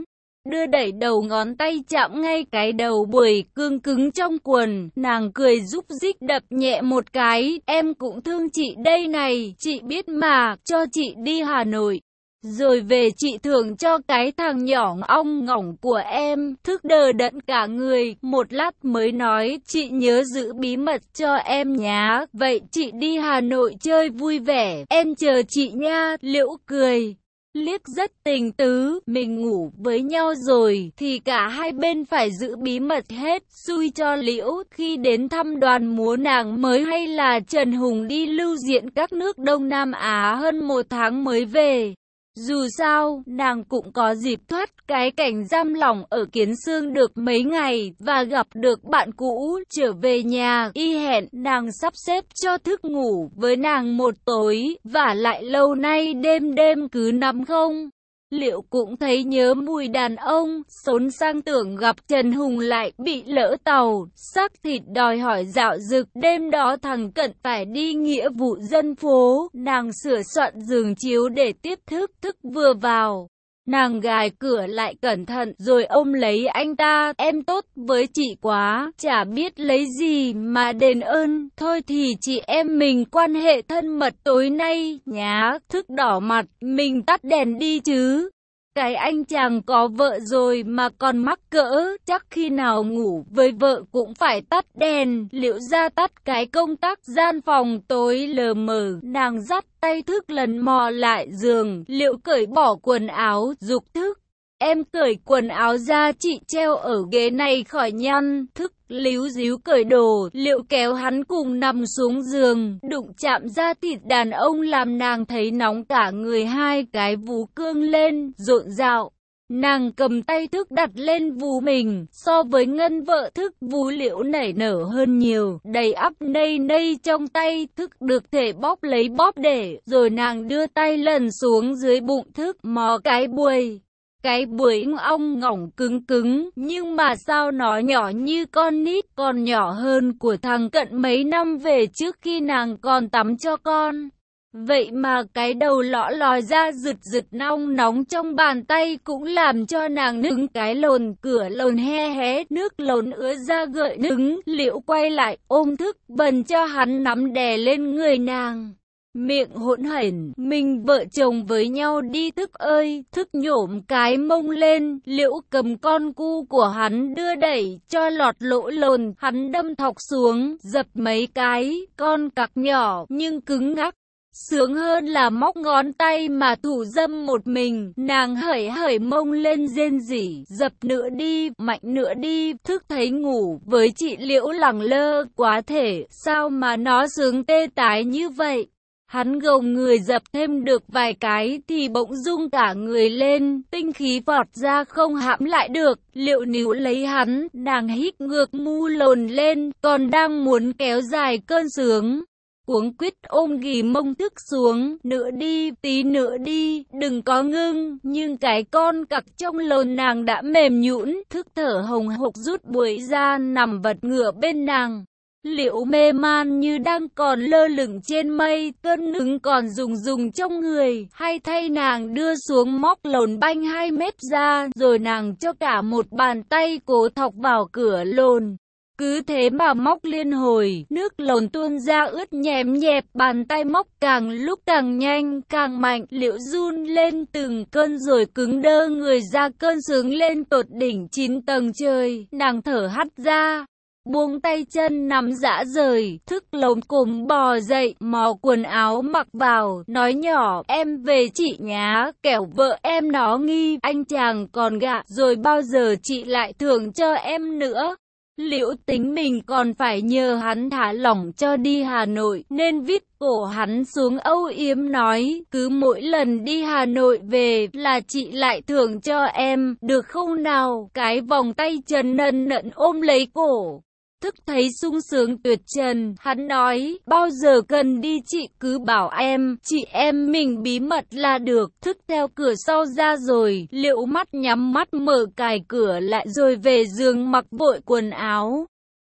đưa đẩy đầu ngón tay chạm ngay cái đầu buổi cương cứng trong quần, nàng cười rúc rích đập nhẹ một cái, em cũng thương chị đây này, chị biết mà, cho chị đi Hà Nội. Rồi về chị thưởng cho cái thằng nhỏ ong ngỏng của em, thức đờ đẫn cả người, một lát mới nói, chị nhớ giữ bí mật cho em nhá, vậy chị đi Hà Nội chơi vui vẻ, em chờ chị nha, Liễu cười. Liếc rất tình tứ, mình ngủ với nhau rồi, thì cả hai bên phải giữ bí mật hết, xui cho Liễu, khi đến thăm đoàn múa nàng mới hay là Trần Hùng đi lưu diễn các nước Đông Nam Á hơn một tháng mới về. Dù sao, nàng cũng có dịp thoát cái cảnh giam lỏng ở Kiến Xương được mấy ngày, và gặp được bạn cũ, trở về nhà, y hẹn, nàng sắp xếp cho thức ngủ với nàng một tối, và lại lâu nay đêm đêm cứ nằm không. Liệu cũng thấy nhớ mùi đàn ông, xốn sang tưởng gặp Trần Hùng lại bị lỡ tàu, xác thịt đòi hỏi dạo dực, đêm đó thằng Cận phải đi nghĩa vụ dân phố, nàng sửa soạn giường chiếu để tiếp thức, thức vừa vào. Nàng gài cửa lại cẩn thận rồi ôm lấy anh ta, em tốt với chị quá, chả biết lấy gì mà đền ơn, thôi thì chị em mình quan hệ thân mật tối nay, nhá, thức đỏ mặt, mình tắt đèn đi chứ. Cái anh chàng có vợ rồi mà còn mắc cỡ, chắc khi nào ngủ với vợ cũng phải tắt đèn, Liễu ra tắt cái công tắc gian phòng tối lờ mờ, nàng dắt tay thức lần mò lại giường, Liễu cởi bỏ quần áo, giục thức. Em cởi quần áo ra chị treo ở ghế này khỏi nhăn, thức líu díu cởi đồ, Liễu kéo hắn cùng nằm xuống giường, đụng chạm da thịt đàn ông làm nàng thấy nóng cả người, hai cái vú cương lên, rộn rạo. Nàng cầm tay thức đặt lên vú mình, so với Ngân vợ thức vú Liễu nảy nở hơn nhiều, đầy ắp nây nây trong tay, thức được thể bóp lấy bóp để, rồi nàng đưa tay lần xuống dưới bụng thức, mò cái buôi. Cái bưởi ong ngỏng cứng cứng, nhưng mà sao nó nhỏ như con nít, còn nhỏ hơn của thằng Cận mấy năm về trước khi nàng còn tắm cho con. Vậy mà cái đầu lõ lòi ra rực rực nong nóng trong bàn tay cũng làm cho nàng nức cái lồn, cửa lồn he hé, nước lồn ứa ra gợi nứng, Liễu quay lại ôm thức, bần cho hắn nắm đè lên người nàng. Miệng hỗn hển, mình vợ chồng với nhau đi thức ơi, thức nhổm cái mông lên, Liễu cầm con cu của hắn đưa đẩy, cho lọt lỗ lồn, hắn đâm thọc xuống, dập mấy cái, con cặc nhỏ, nhưng cứng ngắc. Sướng hơn là móc ngón tay mà thủ dâm một mình, nàng hởi hởi mông lên rên rỉ, dập nữa đi, mạnh nữa đi, thức thấy ngủ với chị Liễu lẳng lơ, quá thể, sao mà nó sướng tê tái như vậy. Hắn gồng người dập thêm được vài cái thì bỗng rung cả người lên, tinh khí vọt ra không hãm lại được, Liễu níu lấy hắn, nàng hít ngược mu lồn lên, còn đang muốn kéo dài cơn sướng. Cuống quýt ôm ghì mông thức xuống, nữa đi, tí nữa đi, đừng có ngưng, nhưng cái con cặc trong lồn nàng đã mềm nhũn, thức thở hồng hộc rút buổi ra nằm vật ngửa bên nàng. Liễu mê man như đang còn lơ lửng trên mây, cơn nứng còn rùng rùng trong người, hay thay nàng đưa xuống móc lồn banh hai mét ra, rồi nàng cho cả một bàn tay cố thọc vào cửa lồn. Cứ thế mà móc liên hồi, nước lồn tuôn ra ướt nhèm nhẹp, bàn tay móc càng lúc càng nhanh, càng mạnh, Liễu run lên từng cơn rồi cứng đơ người ra, cơn sướng lên tột đỉnh chín tầng trời, nàng thở hắt ra. Buông tay chân nằm dã rời, thức lồm cồm bò dậy, mò quần áo mặc vào, nói nhỏ, em về chị nhá, kẻo vợ em nó nghi, anh chàng còn gạ, rồi bao giờ chị lại thưởng cho em nữa. Liễu tính mình còn phải nhờ hắn thả lỏng cho đi Hà Nội, nên vít cổ hắn xuống âu yếm nói, cứ mỗi lần đi Hà Nội về là chị lại thưởng cho em, được không nào? Cái vòng tay trần nần nận ôm lấy cổ. Thức thấy sung sướng tuyệt trần, hắn nói, bao giờ cần đi chị cứ bảo em, chị em mình bí mật là được. Thức theo cửa sau ra rồi, Liễu mắt nhắm mắt mở cài cửa lại rồi về giường mặc vội quần áo.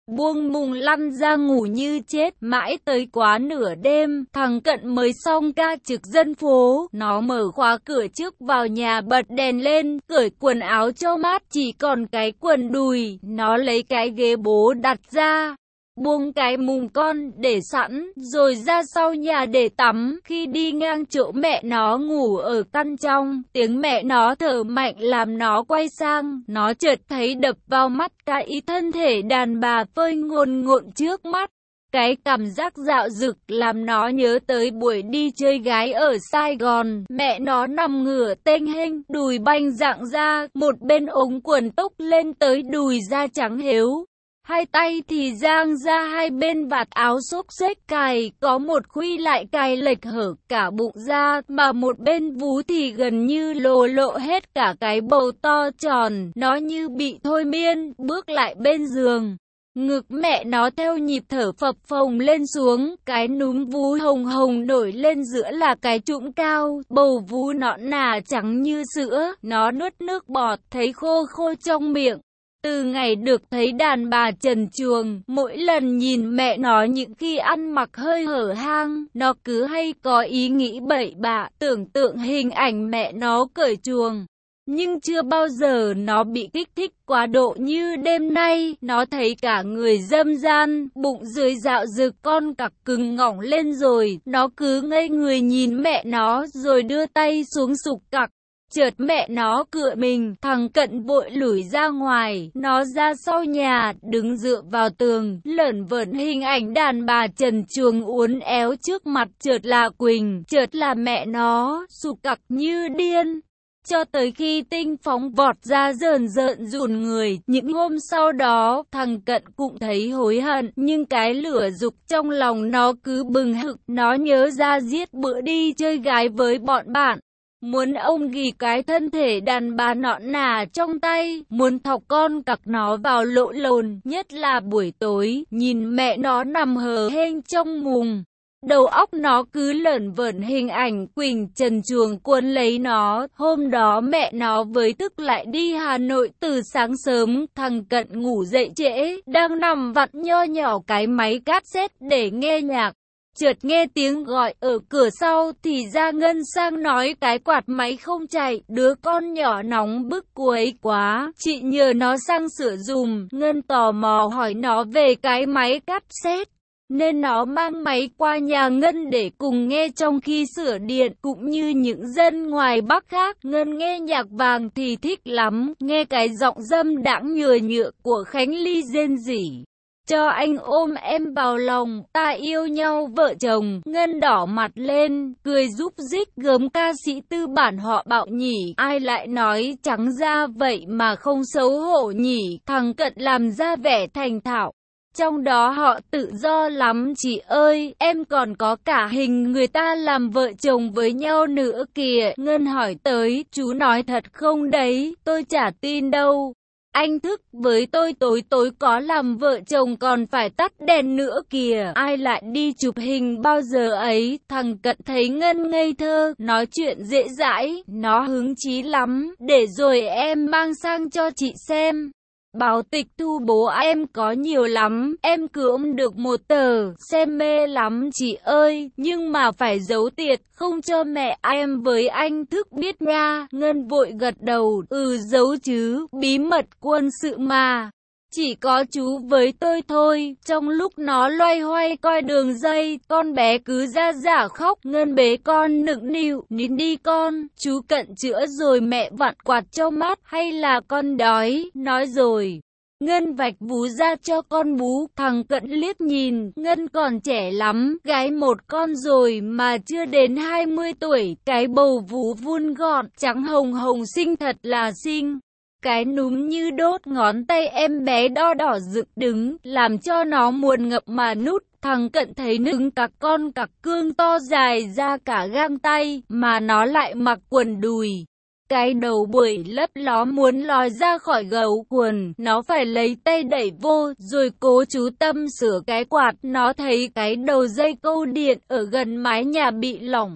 buông mùng lăn ra ngủ như chết. Mãi tới quá nửa đêm, thằng Cận mới xong ca trực dân phố. Nó mở khóa cửa trước vào nhà, bật đèn lên, cởi quần áo cho mát, chỉ còn cái quần đùi. Nó lấy cái ghế bố đặt ra, buông cái mùng con để sẵn, rồi ra sau nhà để tắm. Khi đi ngang chỗ mẹ nó ngủ ở căn trong, tiếng mẹ nó thở mạnh làm nó quay sang. Nó chợt thấy đập vào mắt cái thân thể đàn bà phơi ngồn ngộn trước mắt. Cái cảm giác dạo dực làm nó nhớ tới buổi đi chơi gái ở Sài Gòn. Mẹ nó nằm ngửa tênh hênh, đùi banh rạng ra, một bên ống quần túc lên tới đùi da trắng héo. Hai tay thì giang ra hai bên vạt áo xốc xếch cài, có một khuy lại cài lệch hở cả bụng ra, mà một bên vú thì gần như lồ lộ hết cả cái bầu to tròn. Nó như bị thôi miên, bước lại bên giường. Ngực mẹ nó theo nhịp thở phập phồng lên xuống, cái núm vú hồng hồng nổi lên giữa là cái trũng cao, bầu vú nõn nà trắng như sữa. Nó nuốt nước bọt, thấy khô khô trong miệng. Từ ngày được thấy đàn bà trần truồng, mỗi lần nhìn mẹ nó những khi ăn mặc hơi hở hang, nó cứ hay có ý nghĩ bậy bạ, tưởng tượng hình ảnh mẹ nó cởi truồng. Nhưng chưa bao giờ nó bị kích thích quá độ như đêm nay. Nó thấy cả người dâm gian, bụng dưới dạo rực, con cặc cứng ngỏng lên rồi. Nó cứ ngây người nhìn mẹ nó rồi đưa tay xuống sục cặc. Chợt mẹ nó cựa mình, thằng Cận vội lủi ra ngoài. Nó ra sau nhà, đứng dựa vào tường, lởn vởn hình ảnh đàn bà trần truồng uốn éo trước mặt. Chợt là Quỳnh, chợt là mẹ nó, sục cặc như điên. Cho tới khi tinh phóng vọt ra rờn rợn run người. Những hôm sau đó, thằng Cận cũng thấy hối hận, nhưng cái lửa dục trong lòng nó cứ bừng hực. Nó nhớ ra giết bữa đi chơi gái với bọn bạn. Muốn ông ghì cái thân thể đàn bà nõn nà trong tay, muốn thọc con cặc nó vào lỗ lồn, nhất là buổi tối, nhìn mẹ nó nằm hờ hênh trong mùng. Đầu óc nó cứ lởn vởn hình ảnh Quỳnh trần truồng cuốn lấy nó. Hôm đó mẹ nó với thức lại đi Hà Nội từ sáng sớm. Thằng Cận ngủ dậy trễ, đang nằm vặn nho nhỏ cái máy cassette để nghe nhạc. Chợt nghe tiếng gọi ở cửa sau, thì ra Ngân sang nói cái quạt máy không chạy, đứa con nhỏ nóng bức cô ấy quá, chị nhờ nó sang sửa dùm. Ngân tò mò hỏi nó về cái máy cassette, nên nó mang máy qua nhà Ngân để cùng nghe trong khi sửa điện. Cũng như những dân ngoài Bắc khác, Ngân nghe nhạc vàng thì thích lắm, nghe cái giọng dâm đãng nhừa nhựa của Khánh Ly rên rỉ. Cho anh ôm em vào lòng, ta yêu nhau vợ chồng. Ngân đỏ mặt lên, cười rúc rích gớm ca sĩ tư bản họ Bạo nhỉ. Ai lại nói trắng ra vậy mà không xấu hổ nhỉ. Thằng Cận làm ra vẻ thành thạo. Trong đó họ tự do lắm chị ơi, em còn có cả hình người ta làm vợ chồng với nhau nữa kìa. Ngân hỏi tới, chú nói thật không đấy, tôi chả tin đâu. Anh thức với tôi tối tối có làm vợ chồng còn phải tắt đèn nữa kìa. Ai lại đi chụp hình bao giờ ấy. Thằng Cận thấy Ngân ngây thơ, nói chuyện dễ dãi, nó hứng chí lắm. Để rồi em mang sang cho chị xem. Báo tịch thu bố em có nhiều lắm, em cứ ôm được một tờ, xem mê lắm chị ơi, nhưng mà phải giấu tiệt, không cho mẹ em với anh Thức biết nha. Ngân vội gật đầu, ừ giấu chứ, bí mật quân sự mà. Chỉ có chú với tôi thôi. Trong lúc nó loay hoay coi đường dây, con bé cứ ra giả khóc. Ngân bế con nựng nịu, nín đi con, chú Cận chữa rồi mẹ vặn quạt cho mát, hay là con đói, nói rồi. Ngân vạch vú ra cho con bú. Thằng Cận liếc nhìn, Ngân còn trẻ lắm, gái một con rồi mà chưa đến hai mươi tuổi, cái bầu vú vun gọn, trắng hồng hồng xinh thật là xinh. Cái núm như đốt, ngón tay em bé đo đỏ rực đứng, làm cho nó muốn ngập mà nút. Thằng Cận thấy nứng các con cặc cương to dài ra cả gang tay, mà nó lại mặc quần đùi. Cái đầu bưởi lấp ló muốn lòi ra khỏi gấu quần, nó phải lấy tay đẩy vô, rồi cố chú tâm sửa cái quạt. Nó thấy cái đầu dây câu điện ở gần mái nhà bị lỏng.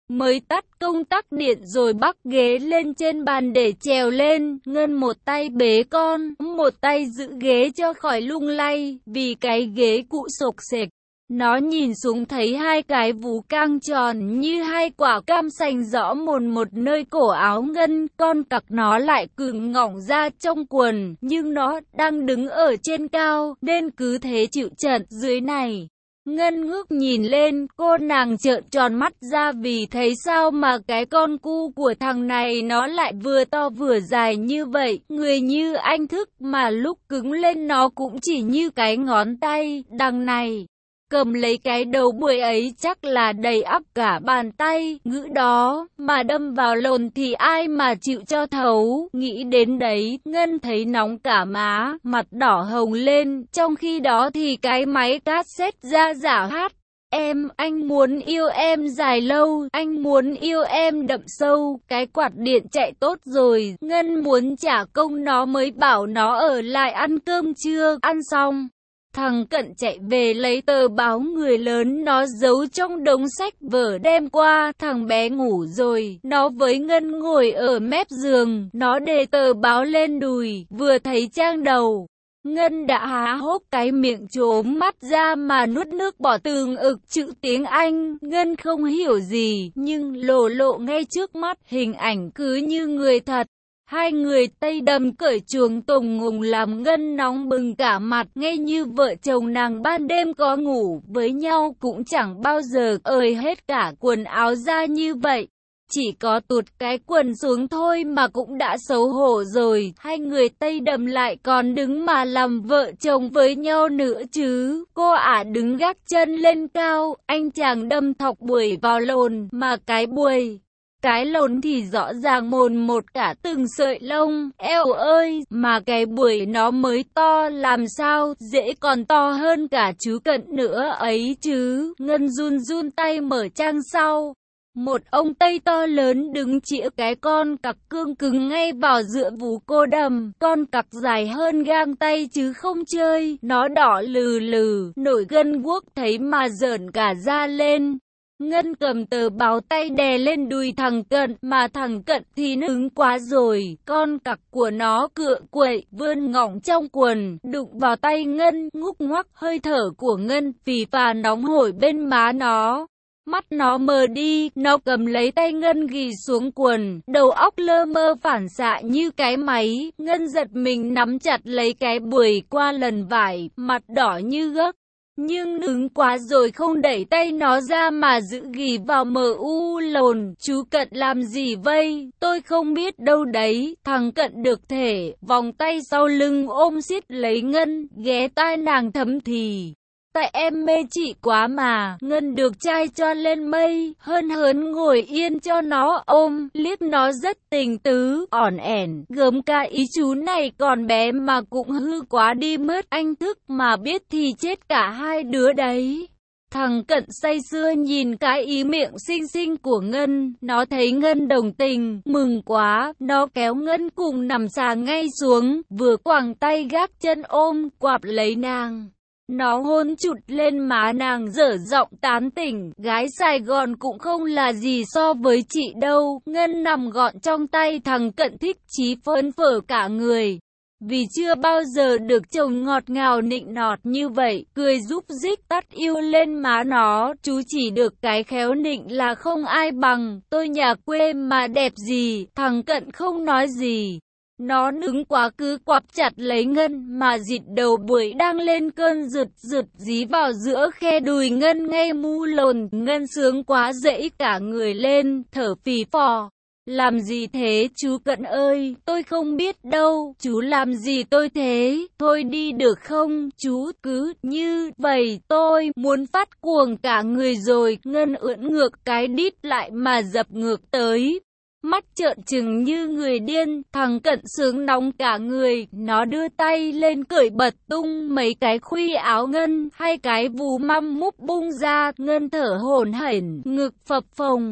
mới tắt công tắc điện rồi bắc ghế lên trên bàn để trèo lên. Ngân một tay bế con, một tay giữ ghế cho khỏi lung lay, vì cái ghế cụ xộc xệch. Nó nhìn xuống thấy hai cái vú căng tròn như hai quả cam sành rõ mồn một nơi cổ áo Ngân. Con cặc nó lại cứng ngỏng ra trong quần, nhưng nó đang đứng ở trên cao, nên cứ thế chịu trận dưới này. Ngân ngước nhìn lên, cô nàng trợn tròn mắt ra vì thấy sao mà cái con cu của thằng này nó lại vừa to vừa dài như vậy. Người như anh Thức mà lúc cứng lên nó cũng chỉ như cái ngón tay, đằng này cầm lấy cái đầu buổi ấy chắc là đầy ắp cả bàn tay, ngữ đó, mà đâm vào lồn thì ai mà chịu cho thấu. Nghĩ đến đấy, Ngân thấy nóng cả má, mặt đỏ hồng lên, trong khi đó thì cái máy cassette ra giả hát. Em, anh muốn yêu em dài lâu, anh muốn yêu em đậm sâu, cái quạt điện chạy tốt rồi, Ngân muốn trả công nó mới bảo nó ở lại ăn cơm trưa, ăn xong. Thằng Cận chạy về lấy tờ báo người lớn nó giấu trong đống sách vở đem qua. Thằng bé ngủ rồi, nó với Ngân ngồi ở mép giường, nó đề tờ báo lên đùi, vừa thấy trang đầu. Ngân đã há hốc cái miệng trốm mắt ra mà nuốt nước bọt từng ực chữ tiếng Anh. Ngân không hiểu gì, nhưng lộ lộ ngay trước mắt, hình ảnh cứ như người thật. Hai người Tây đầm cởi chuồng tùng ngùng làm Ngân nóng bừng cả mặt, ngay như vợ chồng nàng ban đêm có ngủ với nhau cũng chẳng bao giờ ơi hết cả quần áo ra như vậy. Chỉ có tụt cái quần xuống thôi mà cũng đã xấu hổ rồi, hai người Tây đầm lại còn đứng mà làm vợ chồng với nhau nữa chứ. Cô ả đứng gác chân lên cao, anh chàng đâm thọc buổi vào lồn, mà cái buổi cái lồn thì rõ ràng mồn một cả từng sợi lông. Eo ơi, mà cái buổi nó mới to làm sao, dễ còn to hơn cả chú Cận nữa ấy chứ. Ngân run run tay mở trang sau. Một ông Tây to lớn đứng chĩa cái con cặc cương cứng ngay vào giữa vú cô đầm. Con cặc dài hơn gang tay chứ không chơi, nó đỏ lừ lừ, nổi gân guốc thấy mà rợn cả da lên. Ngân cầm tờ báo tay đè lên đùi thằng Cận, mà thằng Cận thì nứng quá rồi, con cặc của nó cựa quậy, vươn ngỏng trong quần, đụng vào tay Ngân, ngúc ngoắc, hơi thở của Ngân phì phà nóng hổi bên má nó. Mắt nó mờ đi, nó cầm lấy tay Ngân ghì xuống quần, đầu óc lơ mơ phản xạ như cái máy. Ngân giật mình nắm chặt lấy cái buổi qua lần vải, mặt đỏ như gấc. Nhưng nứng quá rồi không đẩy tay nó ra mà giữ ghì vào mờ u lồn. Chú Cận làm gì vây? Tôi không biết đâu đấy. Thằng Cận được thể, vòng tay sau lưng ôm siết lấy Ngân, ghé tai nàng thấm thì. Tại em mê chị quá mà. Ngân được trai cho lên mây, hơn hớn ngồi yên cho nó ôm, liếc nó rất tình tứ, ỏn ẻn, gớm ca ý chú này còn bé mà cũng hư quá đi mất. Anh Thức mà biết thì chết cả hai đứa đấy. Thằng Cận say sưa nhìn cái ý miệng xinh xinh của Ngân, nó thấy Ngân đồng tình, mừng quá, nó kéo Ngân cùng nằm xà ngay xuống, vừa quàng tay gác chân ôm, quạp lấy nàng. Nó hôn chụt lên má nàng dở giọng tán tỉnh, gái Sài Gòn cũng không là gì so với chị đâu. Ngân nằm gọn trong tay thằng Cận thích chí phấn phở cả người. Vì chưa bao giờ được chồng ngọt ngào nịnh nọt như vậy, cười giúp dích tắt yêu lên má nó. Chú chỉ được cái khéo nịnh là không ai bằng, tôi nhà quê mà đẹp gì. Thằng Cận không nói gì. Nó nứng quá cứ quặp chặt lấy Ngân mà dịt đầu buổi đang lên cơn rượt rượt dí vào giữa khe đùi Ngân ngay mu lồn. Ngân sướng quá dãy cả người lên, thở phì phò. Làm gì thế chú Cận ơi, tôi không biết đâu, chú làm gì tôi thế, thôi đi được không, chú cứ như vậy tôi muốn phát cuồng cả người rồi. Ngân ưỡn ngược cái đít lại mà dập ngược tới. Mắt trợn trừng như người điên, thằng Cận sướng nóng cả người, nó đưa tay lên cởi bật tung mấy cái khuy áo Ngân, hai cái vú măm múp bung ra, Ngân thở hổn hển, ngực phập phồng.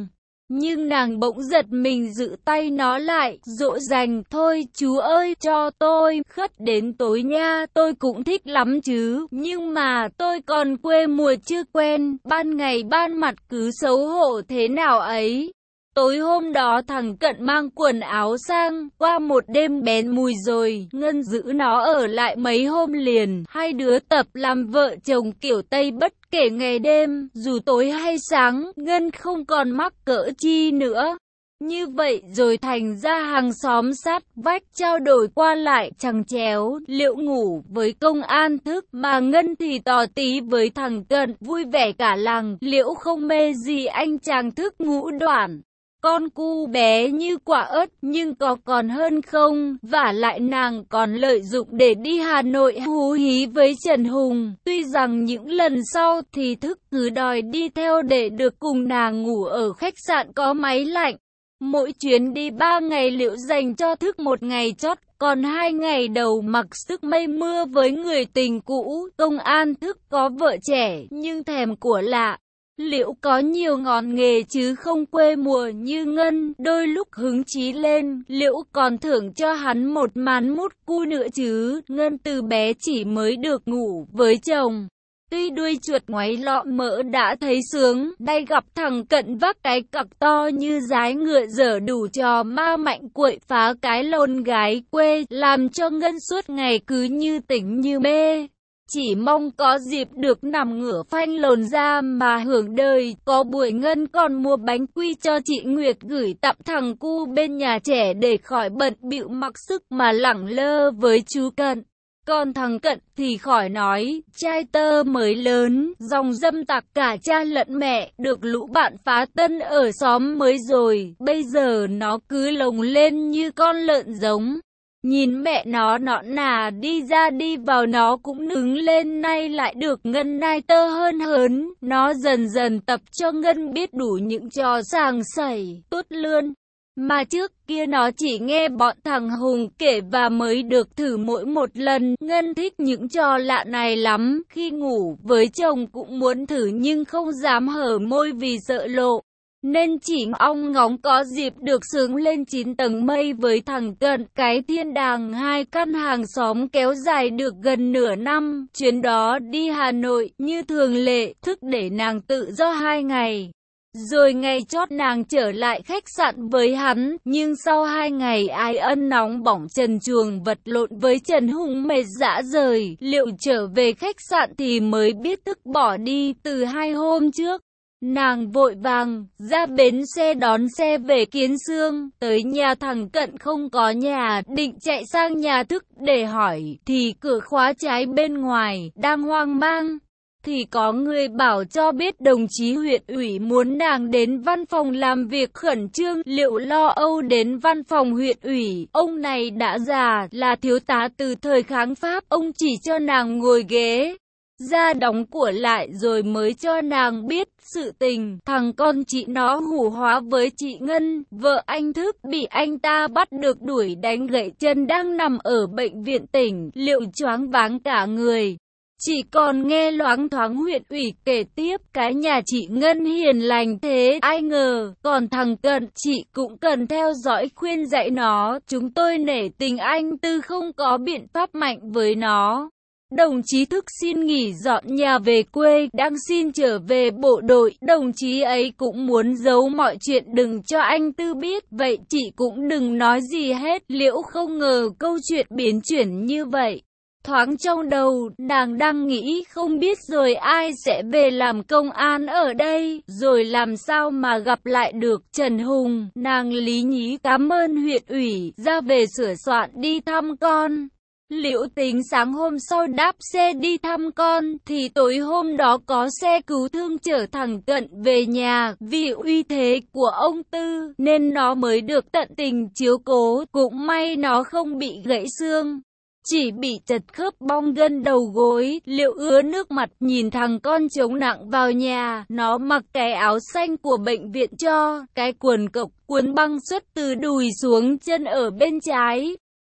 Nhưng nàng bỗng giật mình giữ tay nó lại, dỗ dành, thôi chú ơi, cho tôi, khất đến tối nha, tôi cũng thích lắm chứ, nhưng mà tôi còn quê mùa chưa quen, ban ngày ban mặt cứ xấu hổ thế nào ấy. Tối hôm đó thằng Cận mang quần áo sang, qua một đêm bén mùi rồi, Ngân giữ nó ở lại mấy hôm liền, hai đứa tập làm vợ chồng kiểu Tây bất kể ngày đêm, dù tối hay sáng, Ngân không còn mắc cỡ chi nữa. Như vậy rồi thành ra hàng xóm sát vách trao đổi qua lại chằng chéo, Liệu ngủ với công an thức mà Ngân thì tò tí với thằng Cận, vui vẻ cả làng, Liễu không mê gì anh chàng thức ngũ đoản. Con cu bé như quả ớt nhưng có còn hơn không, vả lại nàng còn lợi dụng để đi Hà Nội hú hí với Trần Hùng. Tuy rằng những lần sau thì thức cứ đòi đi theo để được cùng nàng ngủ ở khách sạn có máy lạnh. Mỗi chuyến đi ba ngày Liễu dành cho thức một ngày chót, còn hai ngày đầu mặc sức mây mưa với người tình cũ. Công an thức có vợ trẻ nhưng thèm của lạ. Liễu có nhiều ngón nghề chứ không quê mùa như Ngân, đôi lúc hứng chí lên, Liễu còn thưởng cho hắn một mán mút cu nữa chứ. Ngân từ bé chỉ mới được ngủ với chồng. Tuy đuôi chuột ngoáy lọ mỡ đã thấy sướng, nay gặp thằng Cận vác cái cặc to như dái ngựa dở đủ trò ma mạnh quậy phá cái lồn gái quê, làm cho Ngân suốt ngày cứ như tỉnh như mê. Chỉ mong có dịp được nằm ngửa phanh lồn ra mà hưởng đời. Có buổi Ngân còn mua bánh quy cho chị Nguyệt gửi tặng thằng cu bên nhà trẻ để khỏi bận bịu mặc sức mà lẳng lơ với chú Cận. Còn thằng Cận thì khỏi nói, trai tơ mới lớn, dòng dâm tặc cả cha lẫn mẹ, được lũ bạn phá tân ở xóm mới rồi, bây giờ nó cứ lồng lên như con lợn giống. Nhìn mẹ nó nõn nà đi ra đi vào nó cũng đứng lên, nay lại được Ngân nai tơ hơn hớn, nó dần dần tập cho Ngân biết đủ những trò sàng sẩy, tốt lươn. Mà trước kia nó chỉ nghe bọn thằng Hùng kể và mới được thử mỗi một lần. Ngân thích những trò lạ này lắm, khi ngủ với chồng cũng muốn thử nhưng không dám hở môi vì sợ lộ. Nên chỉ ong ngóng có dịp được sướng lên chín tầng mây với thằng Cận. Cái thiên đàng hai căn hàng xóm kéo dài được gần nửa năm. Chuyến đó đi Hà Nội như thường lệ, thức để nàng tự do hai ngày. Rồi ngày chót nàng trở lại khách sạn với hắn, nhưng sau hai ngày ai ân nóng bỏng trần truồng vật lộn với Trần Hùng mệt dã rời, Liệu trở về khách sạn thì mới biết thức bỏ đi từ hai hôm trước. Nàng vội vàng ra bến xe đón xe về Kiến Xương, tới nhà thằng Cận không có nhà, định chạy sang nhà thức để hỏi, thì cửa khóa trái bên ngoài, đang hoang mang. Thì có người bảo cho biết đồng chí huyện ủy muốn nàng đến văn phòng làm việc khẩn trương. Liệu lo âu đến văn phòng huyện ủy, ông này đã già, là thiếu tá từ thời kháng Pháp, ông chỉ cho nàng ngồi ghế ra đóng của lại rồi mới cho nàng biết sự tình. Thằng con chị nó hủ hóa với chị Ngân, vợ anh Thức bị anh ta bắt được đuổi đánh gãy chân, đang nằm ở bệnh viện tỉnh. Liệu choáng váng cả người. Chỉ còn nghe loáng thoáng huyện ủy kể tiếp, cái nhà chị Ngân hiền lành thế, ai ngờ, còn thằng Cận, chị cũng cần theo dõi khuyên dạy nó, chúng tôi nể tình anh Tư không có biện pháp mạnh với nó. Đồng chí Thức xin nghỉ dọn nhà về quê, đang xin trở về bộ đội, đồng chí ấy cũng muốn giấu mọi chuyện đừng cho anh Tư biết, vậy chị cũng đừng nói gì hết. Liễu không ngờ câu chuyện biến chuyển như vậy. Thoáng trong đầu, nàng đang nghĩ không biết rồi ai sẽ về làm công an ở đây, rồi làm sao mà gặp lại được Trần Hùng. Nàng lý nhí cảm ơn huyện ủy, ra về sửa soạn đi thăm con. Liễu tính sáng hôm sau đáp xe đi thăm con, thì tối hôm đó có xe cứu thương chở thằng Cận về nhà. Vì uy thế của ông Tư, nên nó mới được tận tình chiếu cố, cũng may nó không bị gãy xương. Chỉ bị chật khớp bong gân đầu gối. Liệu ứa nước mặt nhìn thằng con chống nặng vào nhà. Nó mặc cái áo xanh của bệnh viện cho, cái quần cộc cuốn băng xuất từ đùi xuống chân ở bên trái.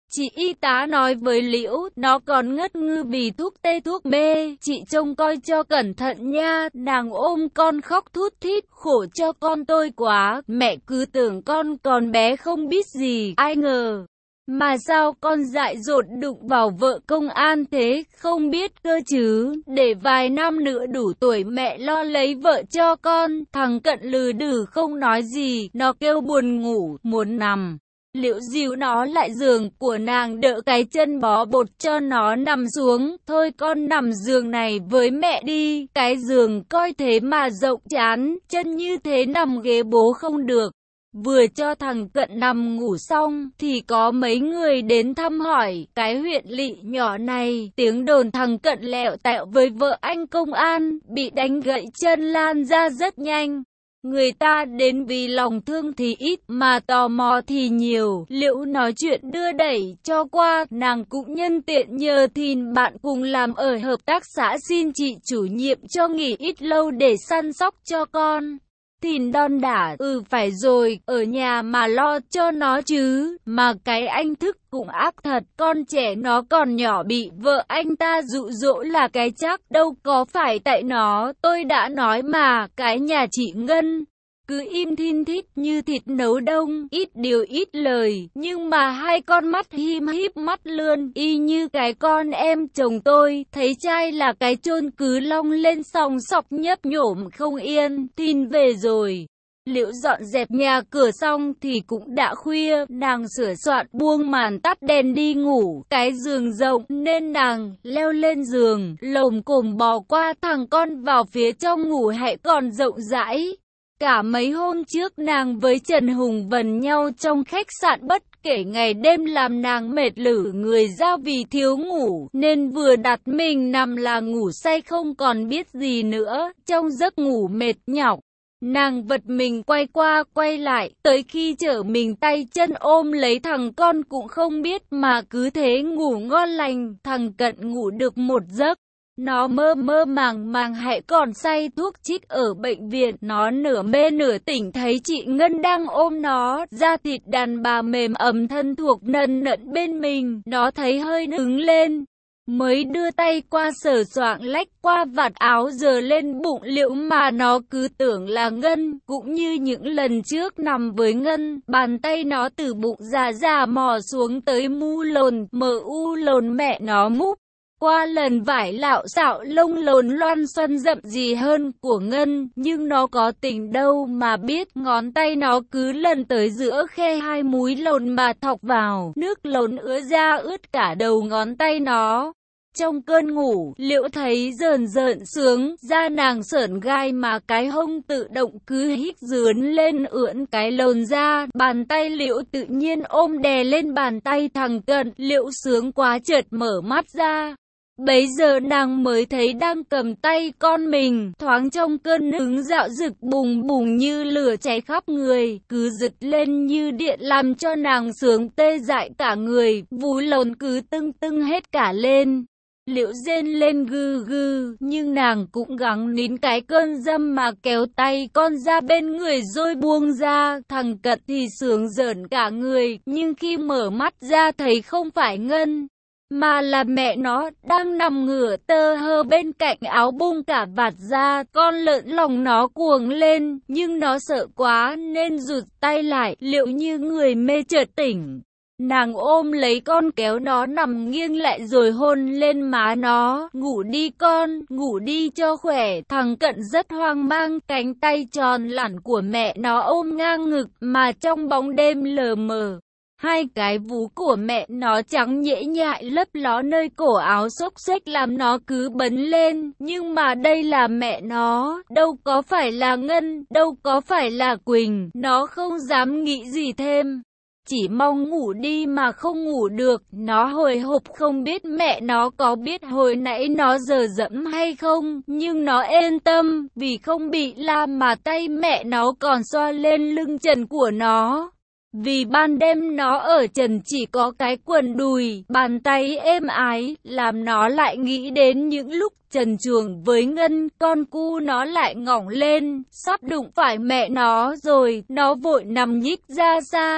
Chị y tá nói với Liễu, nó còn ngất ngư vì thuốc tê thuốc mê, chị trông coi cho cẩn thận nha. Nàng ôm con khóc thút thít, khổ cho con tôi quá, mẹ cứ tưởng con còn bé không biết gì, ai ngờ. Mà sao con dại dột đụng vào vợ công an thế, không biết cơ chứ, để vài năm nữa đủ tuổi mẹ lo lấy vợ cho con. Thằng Cận lừ đừ không nói gì, nó kêu buồn ngủ, muốn nằm. Liễu dìu nó lại giường của nàng, đỡ cái chân bó bột cho nó nằm xuống. Thôi con nằm giường này với mẹ đi, cái giường coi thế mà rộng chán, chân như thế nằm ghế bố không được. Vừa cho thằng Cận nằm ngủ xong, thì có mấy người đến thăm hỏi, cái huyện lỵ nhỏ này, tiếng đồn thằng Cận lẹo tẹo với vợ anh công an, bị đánh gãy chân lan ra rất nhanh. Người ta đến vì lòng thương thì ít, mà tò mò thì nhiều. Liễu nói chuyện đưa đẩy cho qua, nàng cũng nhân tiện nhờ Thìn bạn cùng làm ở hợp tác xã xin chị chủ nhiệm cho nghỉ ít lâu để săn sóc cho con. Thìn đon đả, ừ phải rồi, ở nhà mà lo cho nó chứ, mà cái anh thức cũng ác thật, con trẻ nó còn nhỏ bị vợ anh ta dụ dỗ là cái chắc, đâu có phải tại nó, tôi đã nói mà, cái nhà chị Ngân. Cứ im thin thít như thịt nấu đông, ít điều ít lời, nhưng mà hai con mắt him híp mắt lươn, y như cái con em chồng tôi, thấy trai là cái chôn cứ long lên sòng sọc nhấp nhổm không yên. Tin về rồi. Liễu dọn dẹp nhà cửa xong thì cũng đã khuya, nàng sửa soạn buông màn tắt đèn đi ngủ, cái giường rộng nên nàng leo lên giường, lồm cồm bò qua thằng con vào phía trong ngủ hãy còn rộng rãi. Cả mấy hôm trước nàng với Trần Hùng vần nhau trong khách sạn bất kể ngày đêm làm nàng mệt lử người ra vì thiếu ngủ, nên vừa đặt mình nằm là ngủ say không còn biết gì nữa, trong giấc ngủ mệt nhọc. Nàng vật mình quay qua quay lại, tới khi trở mình tay chân ôm lấy thằng con cũng không biết mà cứ thế ngủ ngon lành, thằng Cận ngủ được một giấc. Nó mơ mơ màng màng hãy còn say thuốc chích ở bệnh viện, nó nửa mê nửa tỉnh thấy chị Ngân đang ôm nó, da thịt đàn bà mềm ấm thân thuộc nần nận bên mình, nó thấy hơi đứng lên. Mới đưa tay qua sờ soạng lách qua vạt áo giờ lên bụng Liễu mà nó cứ tưởng là Ngân, cũng như những lần trước nằm với Ngân, bàn tay nó từ bụng già già mò xuống tới mu lồn, mờ u lồn mẹ nó múp. Qua lần vải lạo xạo lông lồn loan xoăn rậm gì hơn của Ngân, nhưng nó có tình đâu mà biết, ngón tay nó cứ lần tới giữa khe hai múi lồn mà thọc vào, nước lồn ứa ra ướt cả đầu ngón tay nó. Trong cơn ngủ, Liễu thấy rờn rợn sướng, da nàng sởn gai mà cái hông tự động cứ hít dướn lên ưỡn cái lồn ra, bàn tay Liễu tự nhiên ôm đè lên bàn tay thằng Cận, Liễu sướng quá chợt mở mắt ra. Bấy giờ nàng mới thấy đang cầm tay con mình, thoáng trong cơn hứng dạo rực bùng bùng như lửa cháy khắp người, cứ rực lên như điện làm cho nàng sướng tê dại cả người, vú lồn cứ tưng tưng hết cả lên. Liễu rên lên gừ gừ, nhưng nàng cũng gắng nín cái cơn dâm mà kéo tay con ra bên người rồi buông ra. Thằng Cận thì sướng rợn cả người, nhưng khi mở mắt ra thấy không phải Ngân, mà là mẹ nó đang nằm ngửa tơ hơ bên cạnh áo bung cả vạt ra. Con lợn lòng nó cuồng lên, nhưng nó sợ quá nên rụt tay lại. Liễu như người mê chợt tỉnh, nàng ôm lấy con kéo nó nằm nghiêng lại rồi hôn lên má nó. Ngủ đi con, ngủ đi cho khỏe. Thằng Cận rất hoang mang, cánh tay tròn lẳn của mẹ nó ôm ngang ngực, mà trong bóng đêm lờ mờ, hai cái vú của mẹ nó trắng nhễ nhại lấp ló nơi cổ áo xốc xếch làm nó cứ bấn lên. Nhưng mà đây là mẹ nó, đâu có phải là Ngân, đâu có phải là Quỳnh. Nó không dám nghĩ gì thêm, chỉ mong ngủ đi mà không ngủ được. Nó hồi hộp không biết mẹ nó có biết hồi nãy nó giờ dẫm hay không, nhưng nó yên tâm vì không bị la mà tay mẹ nó còn xoa lên lưng trần của nó. Vì ban đêm nó ở trần chỉ có cái quần đùi, bàn tay êm ái, làm nó lại nghĩ đến những lúc trần truồng với Ngân. Con cu nó lại ngỏng lên, sắp đụng phải mẹ nó rồi, nó vội nằm nhích ra xa.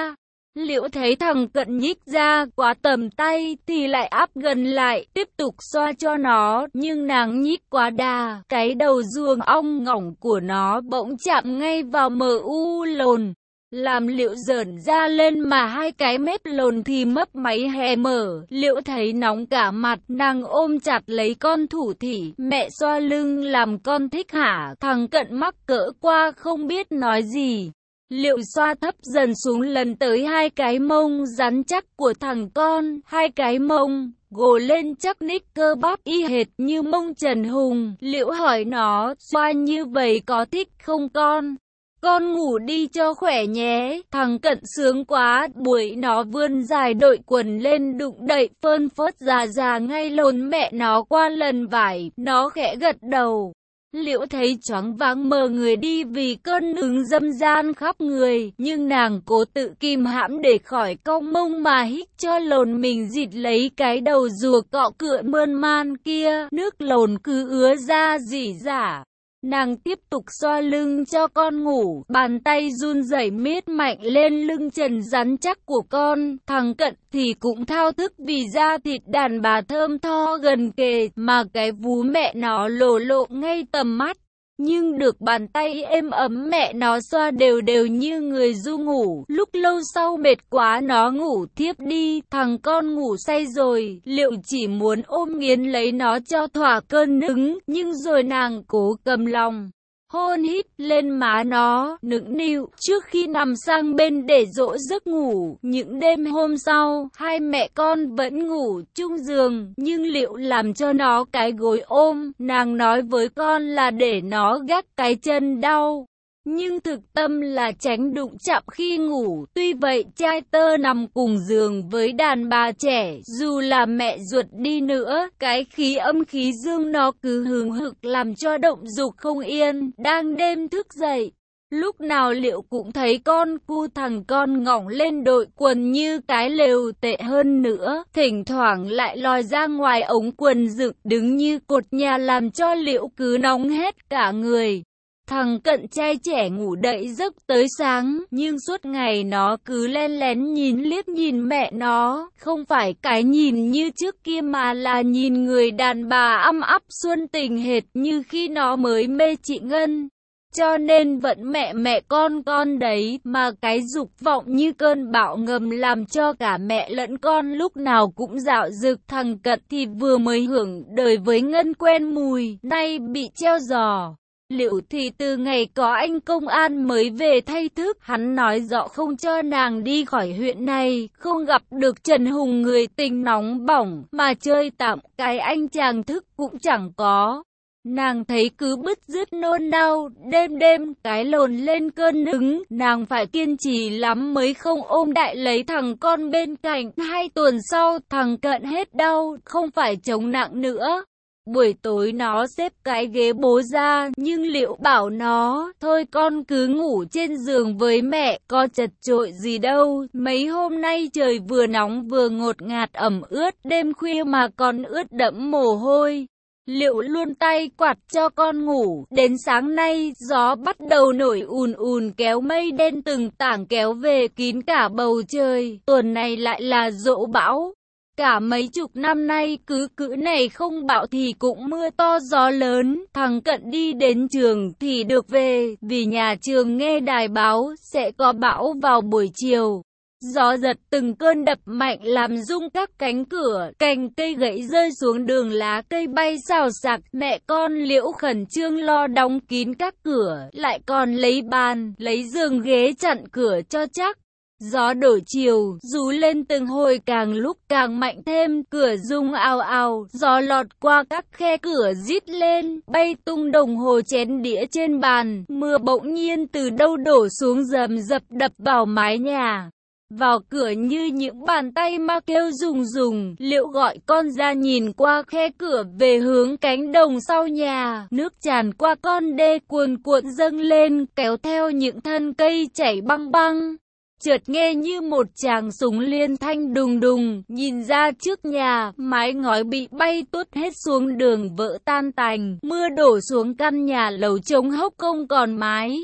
Liễu thấy thằng Cận nhích ra quá tầm tay thì lại áp gần lại, tiếp tục xoa cho nó, nhưng nàng nhích quá đà, cái đầu ruồng ong ngỏng của nó bỗng chạm ngay vào mờ u lồn, làm Liễu giởn ra lên mà hai cái mép lồn thì mấp máy hé mở. Liễu thấy nóng cả mặt, nàng ôm chặt lấy con thủ thỉ, mẹ xoa lưng làm con thích hả? Thằng Cận mắc cỡ qua không biết nói gì. Liễu xoa thấp dần xuống lần tới hai cái mông rắn chắc của thằng con, hai cái mông gồ lên chắc ních cơ bắp y hệt như mông Trần Hùng. Liễu hỏi nó, xoa như vậy có thích không con? Con ngủ đi cho khỏe nhé. Thằng Cận sướng quá, buổi nó vươn dài đội quần lên đụng đậy phơn phớt già già ngay lồn mẹ nó qua lần vải, nó khẽ gật đầu. Liễu thấy choáng váng mờ người đi vì cơn hứng dâm gian khắp người, nhưng nàng cố tự kìm hãm để khỏi cong mông mà hít cho lồn mình dịt lấy cái đầu rùa cọ cựa mơn man kia, nước lồn cứ ứa ra rỉ rả. Nàng tiếp tục xoa lưng cho con ngủ, bàn tay run rẩy miết mạnh lên lưng trần rắn chắc của con. Thằng Cận thì cũng thao thức vì da thịt đàn bà thơm tho gần kề, mà cái vú mẹ nó lồ lộ ngay tầm mắt. Nhưng được bàn tay êm ấm mẹ nó xoa đều đều như người du ngủ. Lúc lâu sau mệt quá nó ngủ thiếp đi, thằng con ngủ say rồi. Liễu chỉ muốn ôm nghiến lấy nó cho thỏa cơn hứng, nhưng rồi nàng cố cầm lòng. Hôn hít lên má nó, nũng nịu, trước khi nằm sang bên để dỗ giấc ngủ. Những đêm hôm sau, hai mẹ con vẫn ngủ chung giường, nhưng Liễu làm cho nó cái gối ôm, nàng nói với con là để nó gác cái chân đau. Nhưng thực tâm là tránh đụng chạm khi ngủ. Tuy vậy trai tơ nằm cùng giường với đàn bà trẻ, dù là mẹ ruột đi nữa, cái khí âm khí dương nó cứ hừng hực làm cho động dục không yên. Đang đêm thức dậy, lúc nào Liễu cũng thấy con cu thằng con ngỏng lên đội quần như cái lều, tệ hơn nữa, thỉnh thoảng lại lòi ra ngoài ống quần dựng đứng như cột nhà làm cho Liễu cứ nóng hết cả người. Thằng Cận trai trẻ ngủ đậy giấc tới sáng, nhưng suốt ngày nó cứ len lén nhìn liếc nhìn mẹ nó, không phải cái nhìn như trước kia mà là nhìn người đàn bà âm ắp xuân tình hệt như khi nó mới mê chị Ngân. Cho nên vẫn mẹ mẹ con con đấy, mà cái dục vọng như cơn bão ngầm làm cho cả mẹ lẫn con lúc nào cũng dạo dực. Thằng Cận thì vừa mới hưởng đời với Ngân quen mùi, nay bị treo giò. Liễu thì từ ngày có anh công an mới về thay thức, hắn nói rõ không cho nàng đi khỏi huyện này, không gặp được Trần Hùng người tình nóng bỏng, mà chơi tạm cái anh chàng thức cũng chẳng có. Nàng thấy cứ bứt rứt nôn đau, đêm đêm cái lồn lên cơn hứng, nàng phải kiên trì lắm mới không ôm đại lấy thằng con bên cạnh. Hai tuần sau, thằng Cận hết đau, không phải chống nặng nữa. Buổi tối nó xếp cái ghế bố ra, nhưng Liễu bảo nó, thôi con cứ ngủ trên giường với mẹ, có chật chội gì đâu. Mấy hôm nay trời vừa nóng vừa ngột ngạt ẩm ướt, đêm khuya mà còn ướt đẫm mồ hôi. Liễu luôn tay quạt cho con ngủ, đến sáng nay, gió bắt đầu nổi ùn ùn kéo mây đen từng tảng kéo về kín cả bầu trời, tuần này lại là giỗ bão. Cả mấy chục năm nay cứ cữ này không bão thì cũng mưa to gió lớn. Thằng Cận đi đến trường thì được về, vì nhà trường nghe đài báo sẽ có bão vào buổi chiều. Gió giật từng cơn đập mạnh làm rung các cánh cửa, cành cây gãy rơi xuống đường, lá cây bay xào xạc. Mẹ con Liễu khẩn trương lo đóng kín các cửa, lại còn lấy bàn, lấy giường ghế chặn cửa cho chắc. Gió đổi chiều, rú lên từng hồi càng lúc càng mạnh thêm, cửa rung ào ào, gió lọt qua các khe cửa rít lên, bay tung đồng hồ chén đĩa trên bàn, mưa bỗng nhiên từ đâu đổ xuống rầm rập đập vào mái nhà. Vào cửa như những bàn tay ma kêu rùng rùng. Liễu gọi con ra nhìn qua khe cửa về hướng cánh đồng sau nhà. Nước tràn qua con đê cuồn cuộn dâng lên, kéo theo những thân cây chảy băng băng. Chợt nghe như một tràng súng liên thanh đùng đùng, nhìn ra trước nhà, mái ngói bị bay tuốt hết xuống đường vỡ tan tành, mưa đổ xuống căn nhà lầu trống hốc không còn mái.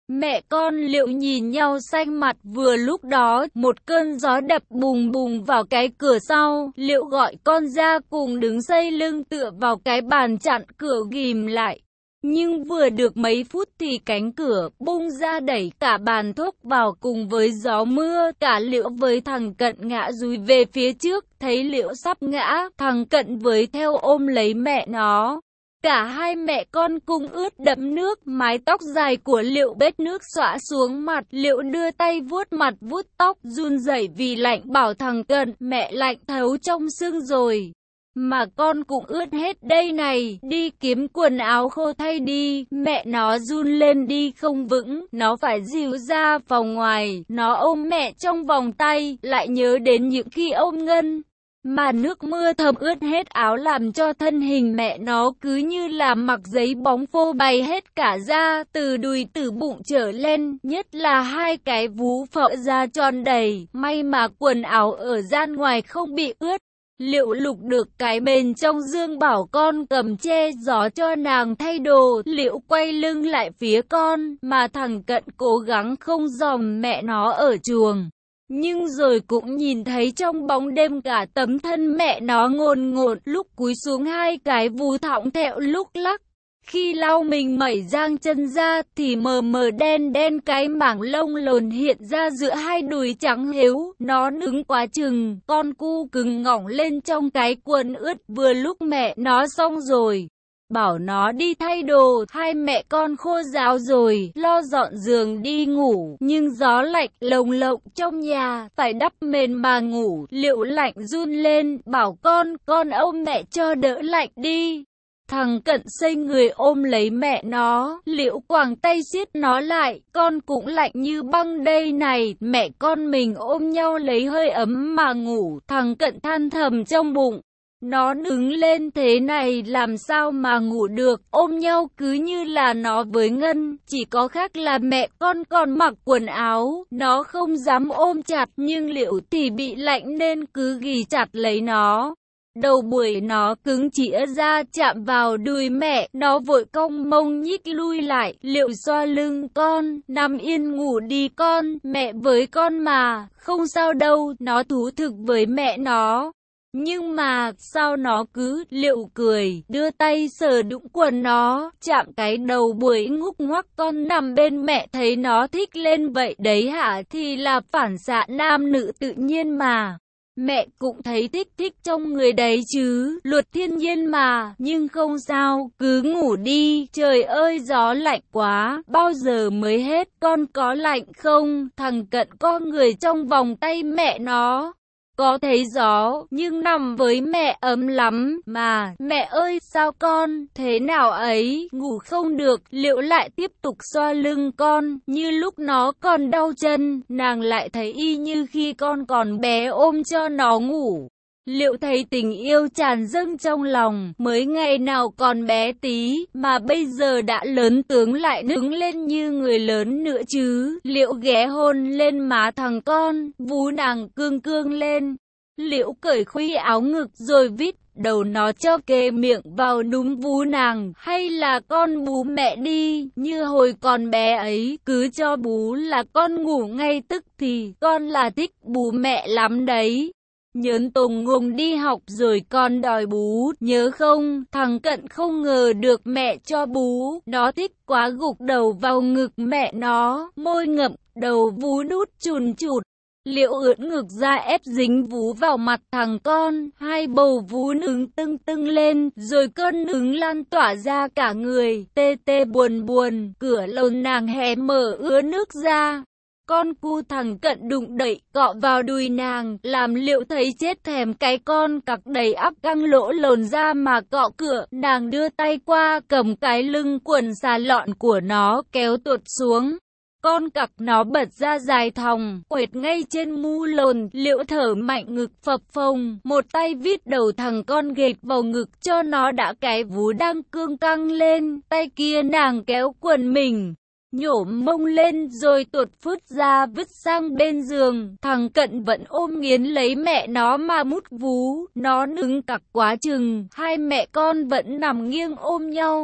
Mẹ con Liệu nhìn nhau xanh mặt, vừa lúc đó, một cơn gió đập bùng bùng vào cái cửa sau, Liệu gọi con ra cùng đứng xây lưng tựa vào cái bàn chặn cửa ghim lại. Nhưng vừa được mấy phút thì cánh cửa bung ra đẩy cả bàn thốc vào cùng với gió mưa, cả Liệu với thằng Cận ngã dúi về phía trước, thấy Liệu sắp ngã, thằng Cận với theo ôm lấy mẹ nó. Cả hai mẹ con cùng ướt đẫm nước, mái tóc dài của Liệu bết nước xõa xuống mặt, Liệu đưa tay vuốt mặt vuốt tóc, run rẩy vì lạnh, bảo thằng Cận, mẹ lạnh thấu trong xương rồi. Mà con cũng ướt hết đây này, đi kiếm quần áo khô thay đi. Mẹ nó run lên đi không vững, nó phải dìu ra phòng ngoài, nó ôm mẹ trong vòng tay, lại nhớ đến những khi ôm Ngân. Mà nước mưa thấm ướt hết áo làm cho thân hình mẹ nó cứ như là mặc giấy bóng phô bày hết cả da, từ đùi từ bụng trở lên, nhất là hai cái vú phợ da tròn đầy, may mà quần áo ở gian ngoài không bị ướt. Liệu lục được cái bên trong dương bảo con cầm che gió cho nàng thay đồ, Liệu quay lưng lại phía con, mà thằng Cận cố gắng không dòm mẹ nó ở chuồng. Nhưng rồi cũng nhìn thấy trong bóng đêm cả tấm thân mẹ nó ngồn ngộn, lúc cúi xuống hai cái vú thõng thẹo lúc lắc. Khi lau mình mẩy giang chân ra thì mờ mờ đen đen cái mảng lông lồn hiện ra giữa hai đùi trắng hiếu. Nó đứng quá chừng, con cu cứng ngỏng lên trong cái quần ướt vừa lúc mẹ nó xong rồi. Bảo nó đi thay đồ, hai mẹ con khô ráo rồi, lo dọn giường đi ngủ. Nhưng gió lạnh lồng lộng trong nhà, phải đắp mền mà ngủ. Liệu lạnh run lên, bảo con, con ôm mẹ cho đỡ lạnh đi. Thằng Cận xây người ôm lấy mẹ nó, Liệu quàng tay siết nó lại, con cũng lạnh như băng đây này. Mẹ con mình ôm nhau lấy hơi ấm mà ngủ, thằng Cận than thầm trong bụng. Nó đứng lên thế này làm sao mà ngủ được, ôm nhau cứ như là nó với Ngân, chỉ có khác là mẹ con còn mặc quần áo, nó không dám ôm chặt, nhưng Liệu thì bị lạnh nên cứ ghì chặt lấy nó. Đầu buổi nó cứng chĩa ra chạm vào đùi mẹ, nó vội cong mông nhích lui lại, Liệu xoa lưng con, nằm yên ngủ đi con, mẹ với con mà, không sao đâu, nó thú thực với mẹ nó. Nhưng mà, sao nó cứ, Liệu cười, đưa tay sờ đũng quần nó, chạm cái đầu buổi ngúc ngoắc con nằm bên mẹ thấy nó thích lên vậy đấy hả, thì là phản xạ nam nữ tự nhiên mà. Mẹ cũng thấy thích thích trong người đấy chứ, luật thiên nhiên mà, nhưng không sao, cứ ngủ đi, trời ơi gió lạnh quá, bao giờ mới hết, con có lạnh không, thằng Cận co người trong vòng tay mẹ nó. Có thấy gió, nhưng nằm với mẹ ấm lắm, mà, mẹ ơi, sao con, thế nào ấy, ngủ không được, Liệu lại tiếp tục xoa lưng con, như lúc nó còn đau chân, nàng lại thấy y như khi con còn bé ôm cho nó ngủ. Liệu thấy tình yêu tràn dâng trong lòng, mới ngày nào còn bé tí, mà bây giờ đã lớn tướng lại đứng lên như người lớn nữa chứ. Liệu ghé hôn lên má thằng con, vú nàng cương cương lên. Liệu cởi khuy áo ngực rồi vít đầu nó cho kề miệng vào núm vú nàng, hay là con bú mẹ đi, như hồi còn bé ấy, cứ cho bú là con ngủ ngay tức thì, con là thích bú mẹ lắm đấy. Nhớn tùng ngùng đi học rồi con đòi bú, nhớ không, thằng Cận không ngờ được mẹ cho bú, nó thích quá gục đầu vào ngực mẹ nó, môi ngậm, đầu vú đút chùn chụt. Liệu ưỡn ngực ra ép dính vú vào mặt thằng con, hai bầu vú nứng tưng tưng lên, rồi cơn nứng lan tỏa ra cả người, tê tê buồn buồn, cửa lồng nàng hé mở ứa nước ra. Con cu thằng Cận đụng đẩy, cọ vào đùi nàng, làm Liệu thấy chết thèm cái con cặc đầy ắp căng lỗ lồn ra mà cọ cửa. Nàng đưa tay qua, cầm cái lưng quần xà lọn của nó, kéo tuột xuống. Con cặc nó bật ra dài thòng, quệt ngay trên mu lồn, Liệu thở mạnh ngực phập phồng, một tay vít đầu thằng con ghệt vào ngực cho nó đã cái vú đang cương căng lên, tay kia nàng kéo quần mình. Nhổ mông lên rồi tuột phút ra vứt sang bên giường, thằng Cận vẫn ôm nghiến lấy mẹ nó mà mút vú, nó nứng cặc quá chừng, hai mẹ con vẫn nằm nghiêng ôm nhau.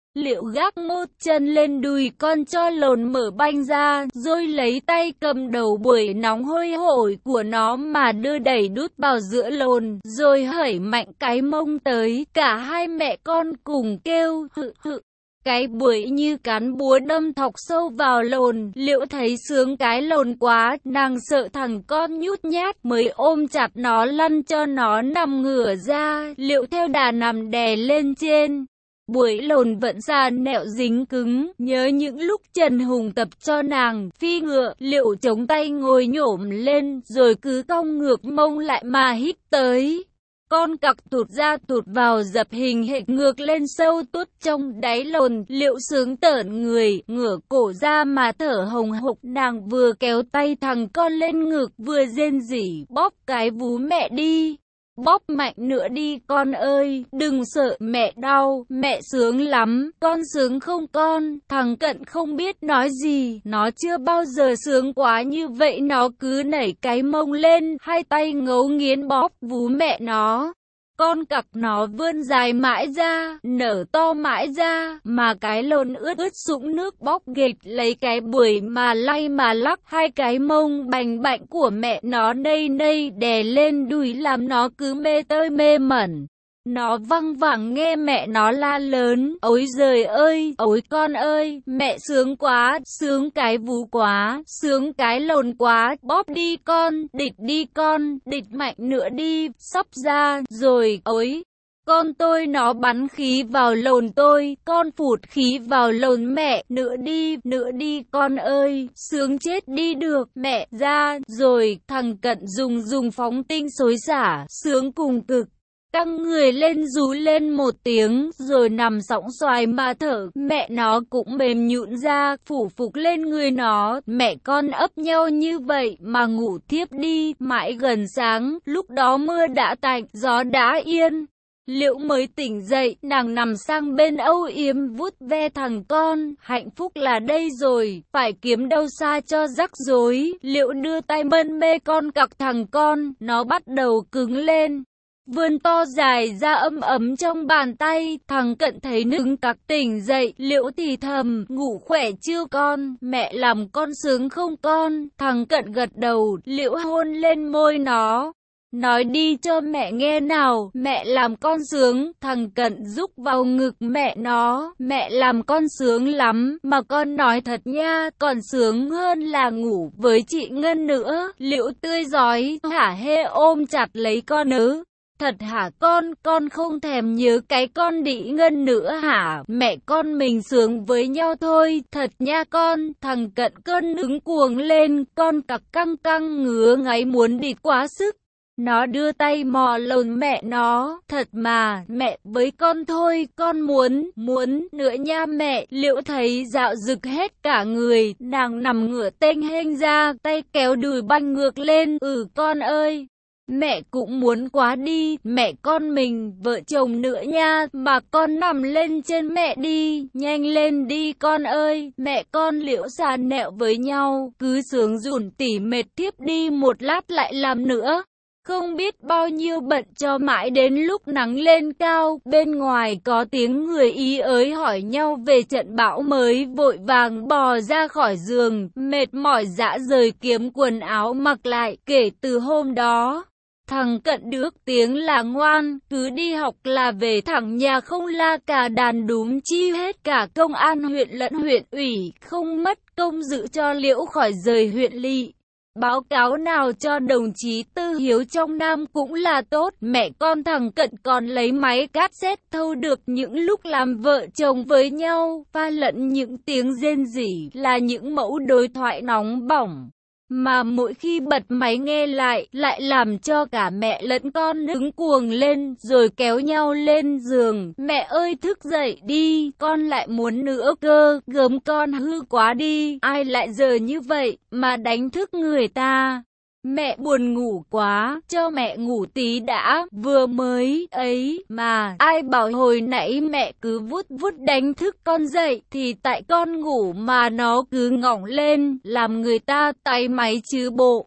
Liệu gác một chân lên đùi con cho lồn mở banh ra, rồi lấy tay cầm đầu buổi nóng hôi hổi của nó mà đưa đẩy đút vào giữa lồn, rồi hởi mạnh cái mông tới, cả hai mẹ con cùng kêu hự hự. Cái bưởi như cán búa đâm thọc sâu vào lồn, Liễu thấy sướng cái lồn quá, nàng sợ thằng con nhút nhát mới ôm chặt nó lăn cho nó nằm ngửa ra, Liễu theo đà nằm đè lên trên. Bưởi lồn vẫn già nẹo dính cứng, nhớ những lúc Trần Hùng tập cho nàng phi ngựa, Liễu chống tay ngồi nhổm lên, rồi cứ cong ngược mông lại mà hít tới. Con cặc tụt ra tụt vào dập hình hệt ngược lên sâu tút trong đáy lồn, Liễu sướng tởn người, ngửa cổ ra mà thở hồng hộc, nàng vừa kéo tay thằng con lên ngực vừa rên rỉ, bóp cái vú mẹ đi. Bóp mạnh nữa đi con ơi, đừng sợ mẹ đau, mẹ sướng lắm, con sướng không con? Thằng Cận không biết nói gì, nó chưa bao giờ sướng quá như vậy, nó cứ nảy cái mông lên, hai tay ngấu nghiến bóp vú mẹ nó. Con cặc nó vươn dài mãi ra, nở to mãi ra, mà cái lồn ướt ướt sũng nước bóp ghệt lấy cái bưởi mà lay mà lắc, hai cái mông bành bạnh của mẹ nó nây nây đè lên đùi làm nó cứ mê tơi mê mẩn. Nó văng vẳng nghe mẹ nó la lớn, ôi giời ơi, ôi con ơi, mẹ sướng quá, sướng cái vú quá, sướng cái lồn quá, bóp đi con, địch đi con, địch mạnh nữa đi, sắp ra, rồi, ôi, con tôi nó bắn khí vào lồn tôi, con phụt khí vào lồn mẹ, nữa đi, nữa đi con ơi, sướng chết đi được, mẹ, ra, rồi, thằng Cận dùng dùng phóng tinh xối xả, sướng cùng cực. Căng người lên rú lên một tiếng, rồi nằm sõng xoài mà thở, mẹ nó cũng mềm nhũn ra, phủ phục lên người nó, mẹ con ấp nhau như vậy mà ngủ thiếp đi, mãi gần sáng, lúc đó mưa đã tạnh, gió đã yên. Liễu mới tỉnh dậy, nàng nằm sang bên âu yếm vuốt ve thằng con, hạnh phúc là đây rồi, phải kiếm đâu xa cho rắc rối. Liễu đưa tay mân mê con cặc thằng con, nó bắt đầu cứng lên. Vươn to dài ra ấm ấm trong bàn tay, thằng Cận thấy nức cặc tỉnh dậy, Liễu thì thầm, ngủ khỏe chưa con, mẹ làm con sướng không con? Thằng Cận gật đầu, Liễu hôn lên môi nó. Nói đi cho mẹ nghe nào, mẹ làm con sướng, thằng Cận rúc vào ngực mẹ nó, mẹ làm con sướng lắm, mà con nói thật nha, còn sướng hơn là ngủ với chị Ngân nữa. Liễu tươi rói, hả hê ôm chặt lấy con ớ. Thật hả con, con không thèm nhớ cái con đĩ Ngân nữa hả, mẹ con mình sướng với nhau thôi, thật nha con. Thằng Cận cơn đứng cuồng lên, con cặc căng căng ngứa ngáy muốn địt quá sức. Nó đưa tay mò lồn mẹ nó, thật mà, mẹ với con thôi, con muốn, muốn, nữa nha mẹ. Liễu thấy dạo rực hết cả người, nàng nằm ngửa tênh hênh ra, tay kéo đùi banh ngược lên, ừ con ơi. Mẹ cũng muốn quá đi, mẹ con mình, vợ chồng nữa nha, mà con nằm lên trên mẹ đi, nhanh lên đi con ơi, mẹ con Liễu xà nẹo với nhau, cứ sướng rủn tỉ mệt tiếp đi một lát lại làm nữa. Không biết bao nhiêu bận cho mãi đến lúc nắng lên cao, bên ngoài có tiếng người ý ới hỏi nhau về trận bão mới vội vàng bò ra khỏi giường, mệt mỏi dã rời kiếm quần áo mặc lại. Kể từ hôm đó, thằng Cận được tiếng là ngoan, cứ đi học là về thẳng nhà không la cả đàn đúm chi hết, cả công an huyện lẫn huyện ủy, không mất công giữ cho Liễu khỏi rời huyện lỵ. Báo cáo nào cho đồng chí Tư Hiếu trong Nam cũng là tốt, mẹ con thằng Cận còn lấy máy cassette thâu được những lúc làm vợ chồng với nhau, pha lẫn những tiếng rên rỉ là những mẫu đối thoại nóng bỏng. Mà mỗi khi bật máy nghe lại, lại làm cho cả mẹ lẫn con đứng cuồng lên, rồi kéo nhau lên giường. Mẹ ơi thức dậy đi, con lại muốn nữa cơ, gớm con hư quá đi, ai lại giờ như vậy, mà đánh thức người ta. Mẹ buồn ngủ quá, cho mẹ ngủ tí đã, vừa mới, ấy, mà, ai bảo hồi nãy mẹ cứ vút vút đánh thức con dậy, thì tại con ngủ mà nó cứ ngỏng lên, làm người ta tay máy chứ bộ.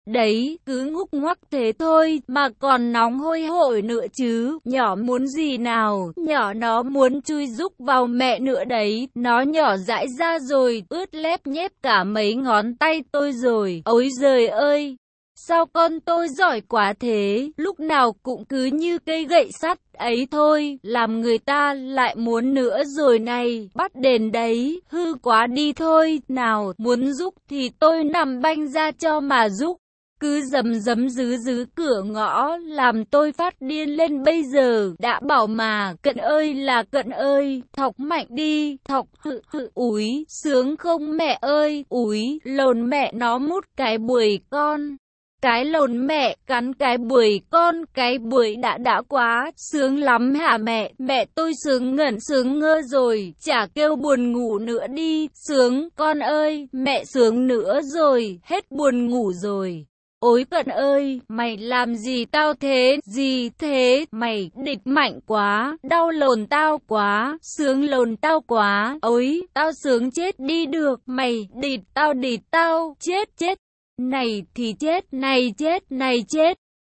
đấy, cứ ngúc ngoắc thế thôi, mà còn nóng hôi hổi nữa chứ, nhỏ muốn gì nào, nhỏ nó muốn chui rúc vào mẹ nữa đấy, nó nhỏ dãi ra rồi, ướt lép nhép cả mấy ngón tay tôi rồi, ôi giời ơi! Sao con tôi giỏi quá thế, lúc nào cũng cứ như cây gậy sắt ấy thôi, làm người ta lại muốn nữa rồi này, bắt đền đấy, hư quá đi thôi, nào, muốn giúp thì tôi nằm banh ra cho mà giúp. Cứ dầm dấm dứ dứ cửa ngõ, làm tôi phát điên lên bây giờ, đã bảo mà, Cận ơi là Cận ơi, thọc mạnh đi, thọc hự hự, úi, sướng không mẹ ơi, úi, lồn mẹ nó mút cái bùi con. Cái lồn mẹ, cắn cái bưởi con, cái bưởi đã đã quá, sướng lắm hả mẹ, mẹ tôi sướng ngẩn sướng ngơ rồi, chả kêu buồn ngủ nữa đi, sướng, con ơi, mẹ sướng nữa rồi, hết buồn ngủ rồi. Ôi Cận ơi, mày làm gì tao thế, gì thế, mày địch mạnh quá, đau lồn tao quá, sướng lồn tao quá, ôi, tao sướng chết đi được, mày địt tao địt tao, chết chết. Này thì chết, này chết, này chết.